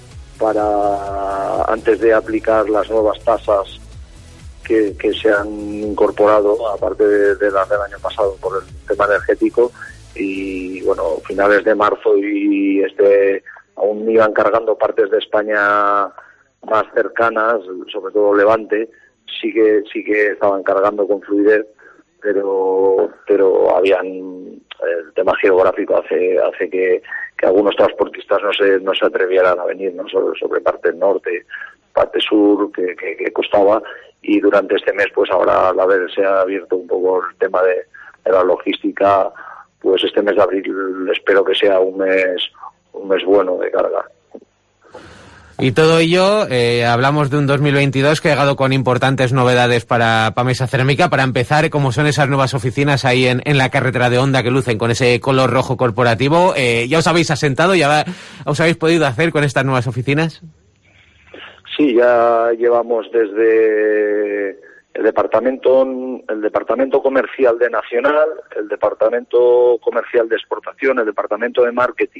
para antes de aplicar las nuevas tasas que, que se han incorporado, aparte de, de las del año pasado por el tema energético. Y bueno, finales de marzo y este aún iban cargando partes de España más cercanas, sobre todo Levante, sí que sí que estaban cargando con fluidez, pero pero habían el tema geográfico hace hace que, que algunos transportistas no se no se atrevieran a venir, no sobre, sobre parte norte, parte sur que, que, que costaba, y durante este mes pues ahora al haberse abierto un poco el tema de, de la logística, pues este mes de abril espero que sea un mes un mes bueno de carga. Y todo ello, eh, hablamos de un dos mil veintidós que ha llegado con importantes novedades para Pamesa Cerámica. Para empezar, como son esas nuevas oficinas ahí en, en la carretera de Honda que lucen con ese color rojo corporativo, eh, ¿ya os habéis asentado? ¿Ya os habéis podido hacer con estas nuevas oficinas? Sí, ya llevamos desde el departamento el departamento comercial de Nacional, el departamento comercial de exportación, el departamento de marketing,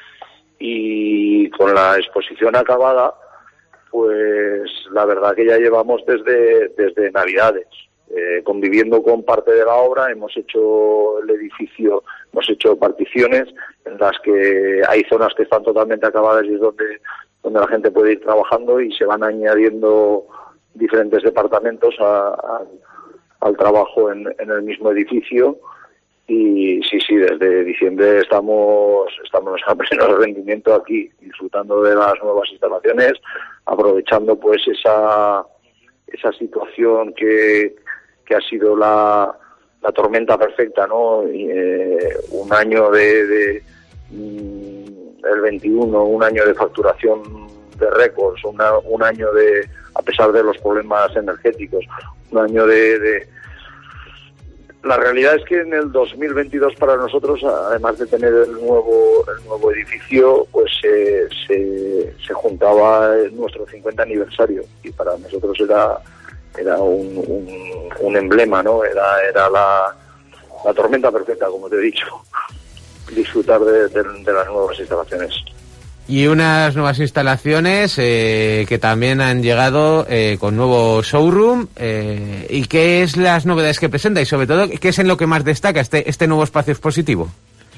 y con la exposición acabada, pues la verdad que ya llevamos desde desde Navidades eh, conviviendo con parte de la obra. Hemos hecho el edificio, hemos hecho particiones en las que hay zonas que están totalmente acabadas y es donde donde la gente puede ir trabajando, y se van añadiendo diferentes departamentos a, a, al trabajo en, en el mismo edificio. Y sí, sí, desde diciembre estamos estamos a pleno rendimiento aquí, disfrutando de las nuevas instalaciones, aprovechando pues esa esa situación que, que ha sido la, la tormenta perfecta, ¿no? Y, eh, un año de, de el veintiuno, un año de facturación de récords, una, un año de, a pesar de los problemas energéticos, un año de, de... La realidad es que en el dos mil veintidós para nosotros, además de tener el nuevo el nuevo edificio, pues eh, se, se juntaba nuestro cincuenta aniversario, y para nosotros era era un, un, un emblema, ¿no? Era era la, la tormenta perfecta, como te he dicho, disfrutar de, de, de las nuevas instalaciones. Y unas nuevas instalaciones eh, que también han llegado eh, con nuevo showroom. Eh, ¿Y qué es las novedades que presenta? Y sobre todo, ¿qué es en lo que más destaca este, este nuevo espacio expositivo?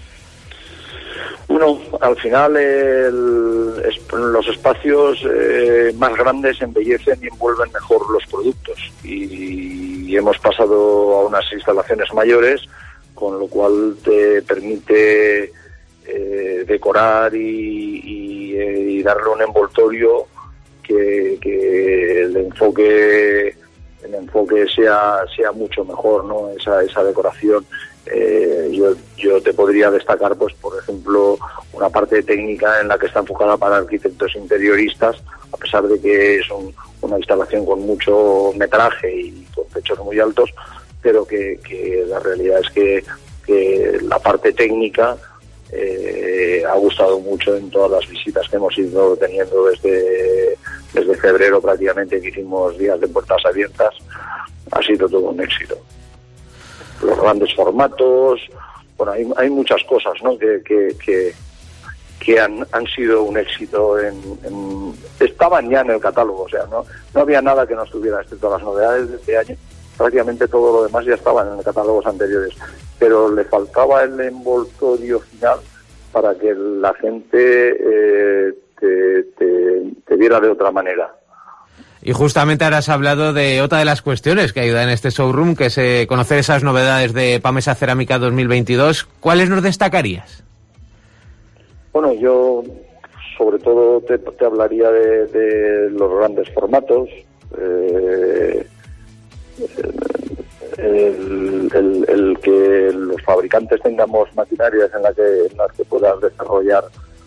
Bueno, al final el, es, los espacios eh, más grandes embellecen y envuelven mejor los productos. Y, y hemos pasado a unas instalaciones mayores, con lo cual te permite eh, decorar y, y, y darle un envoltorio que, que el enfoque el enfoque sea sea mucho mejor, ¿no? Esa esa decoración. Eh, yo yo te podría destacar, pues por ejemplo, una parte técnica en la que está enfocada para arquitectos interioristas, a pesar de que es un, una instalación con mucho metraje y con techos muy altos, pero que, que la realidad es que, que la parte técnica eh, ha gustado mucho en todas las visitas que hemos ido teniendo desde, desde febrero prácticamente, que hicimos días de puertas abiertas. Ha sido todo un éxito. Los grandes formatos, bueno, hay, hay muchas cosas, ¿no?, que, que, que, que han, han sido un éxito. En, en, estaban ya en el catálogo, o sea, no, no había nada que no estuviera, excepto las novedades de este año. Prácticamente todo lo demás ya estaban en los catálogos anteriores, pero le faltaba el envoltorio final para que la gente eh, te, te, te viera de otra manera. Y justamente ahora has hablado de otra de las cuestiones que ayudan en este showroom, que es eh, conocer esas novedades de Pamesa Cerámica dos mil veintidós. ¿Cuáles nos destacarías? Bueno, yo sobre todo te, te hablaría de, de los grandes formatos, eh, el, el, el que los fabricantes tengamos maquinarias en las que, en las que puedas desarrollar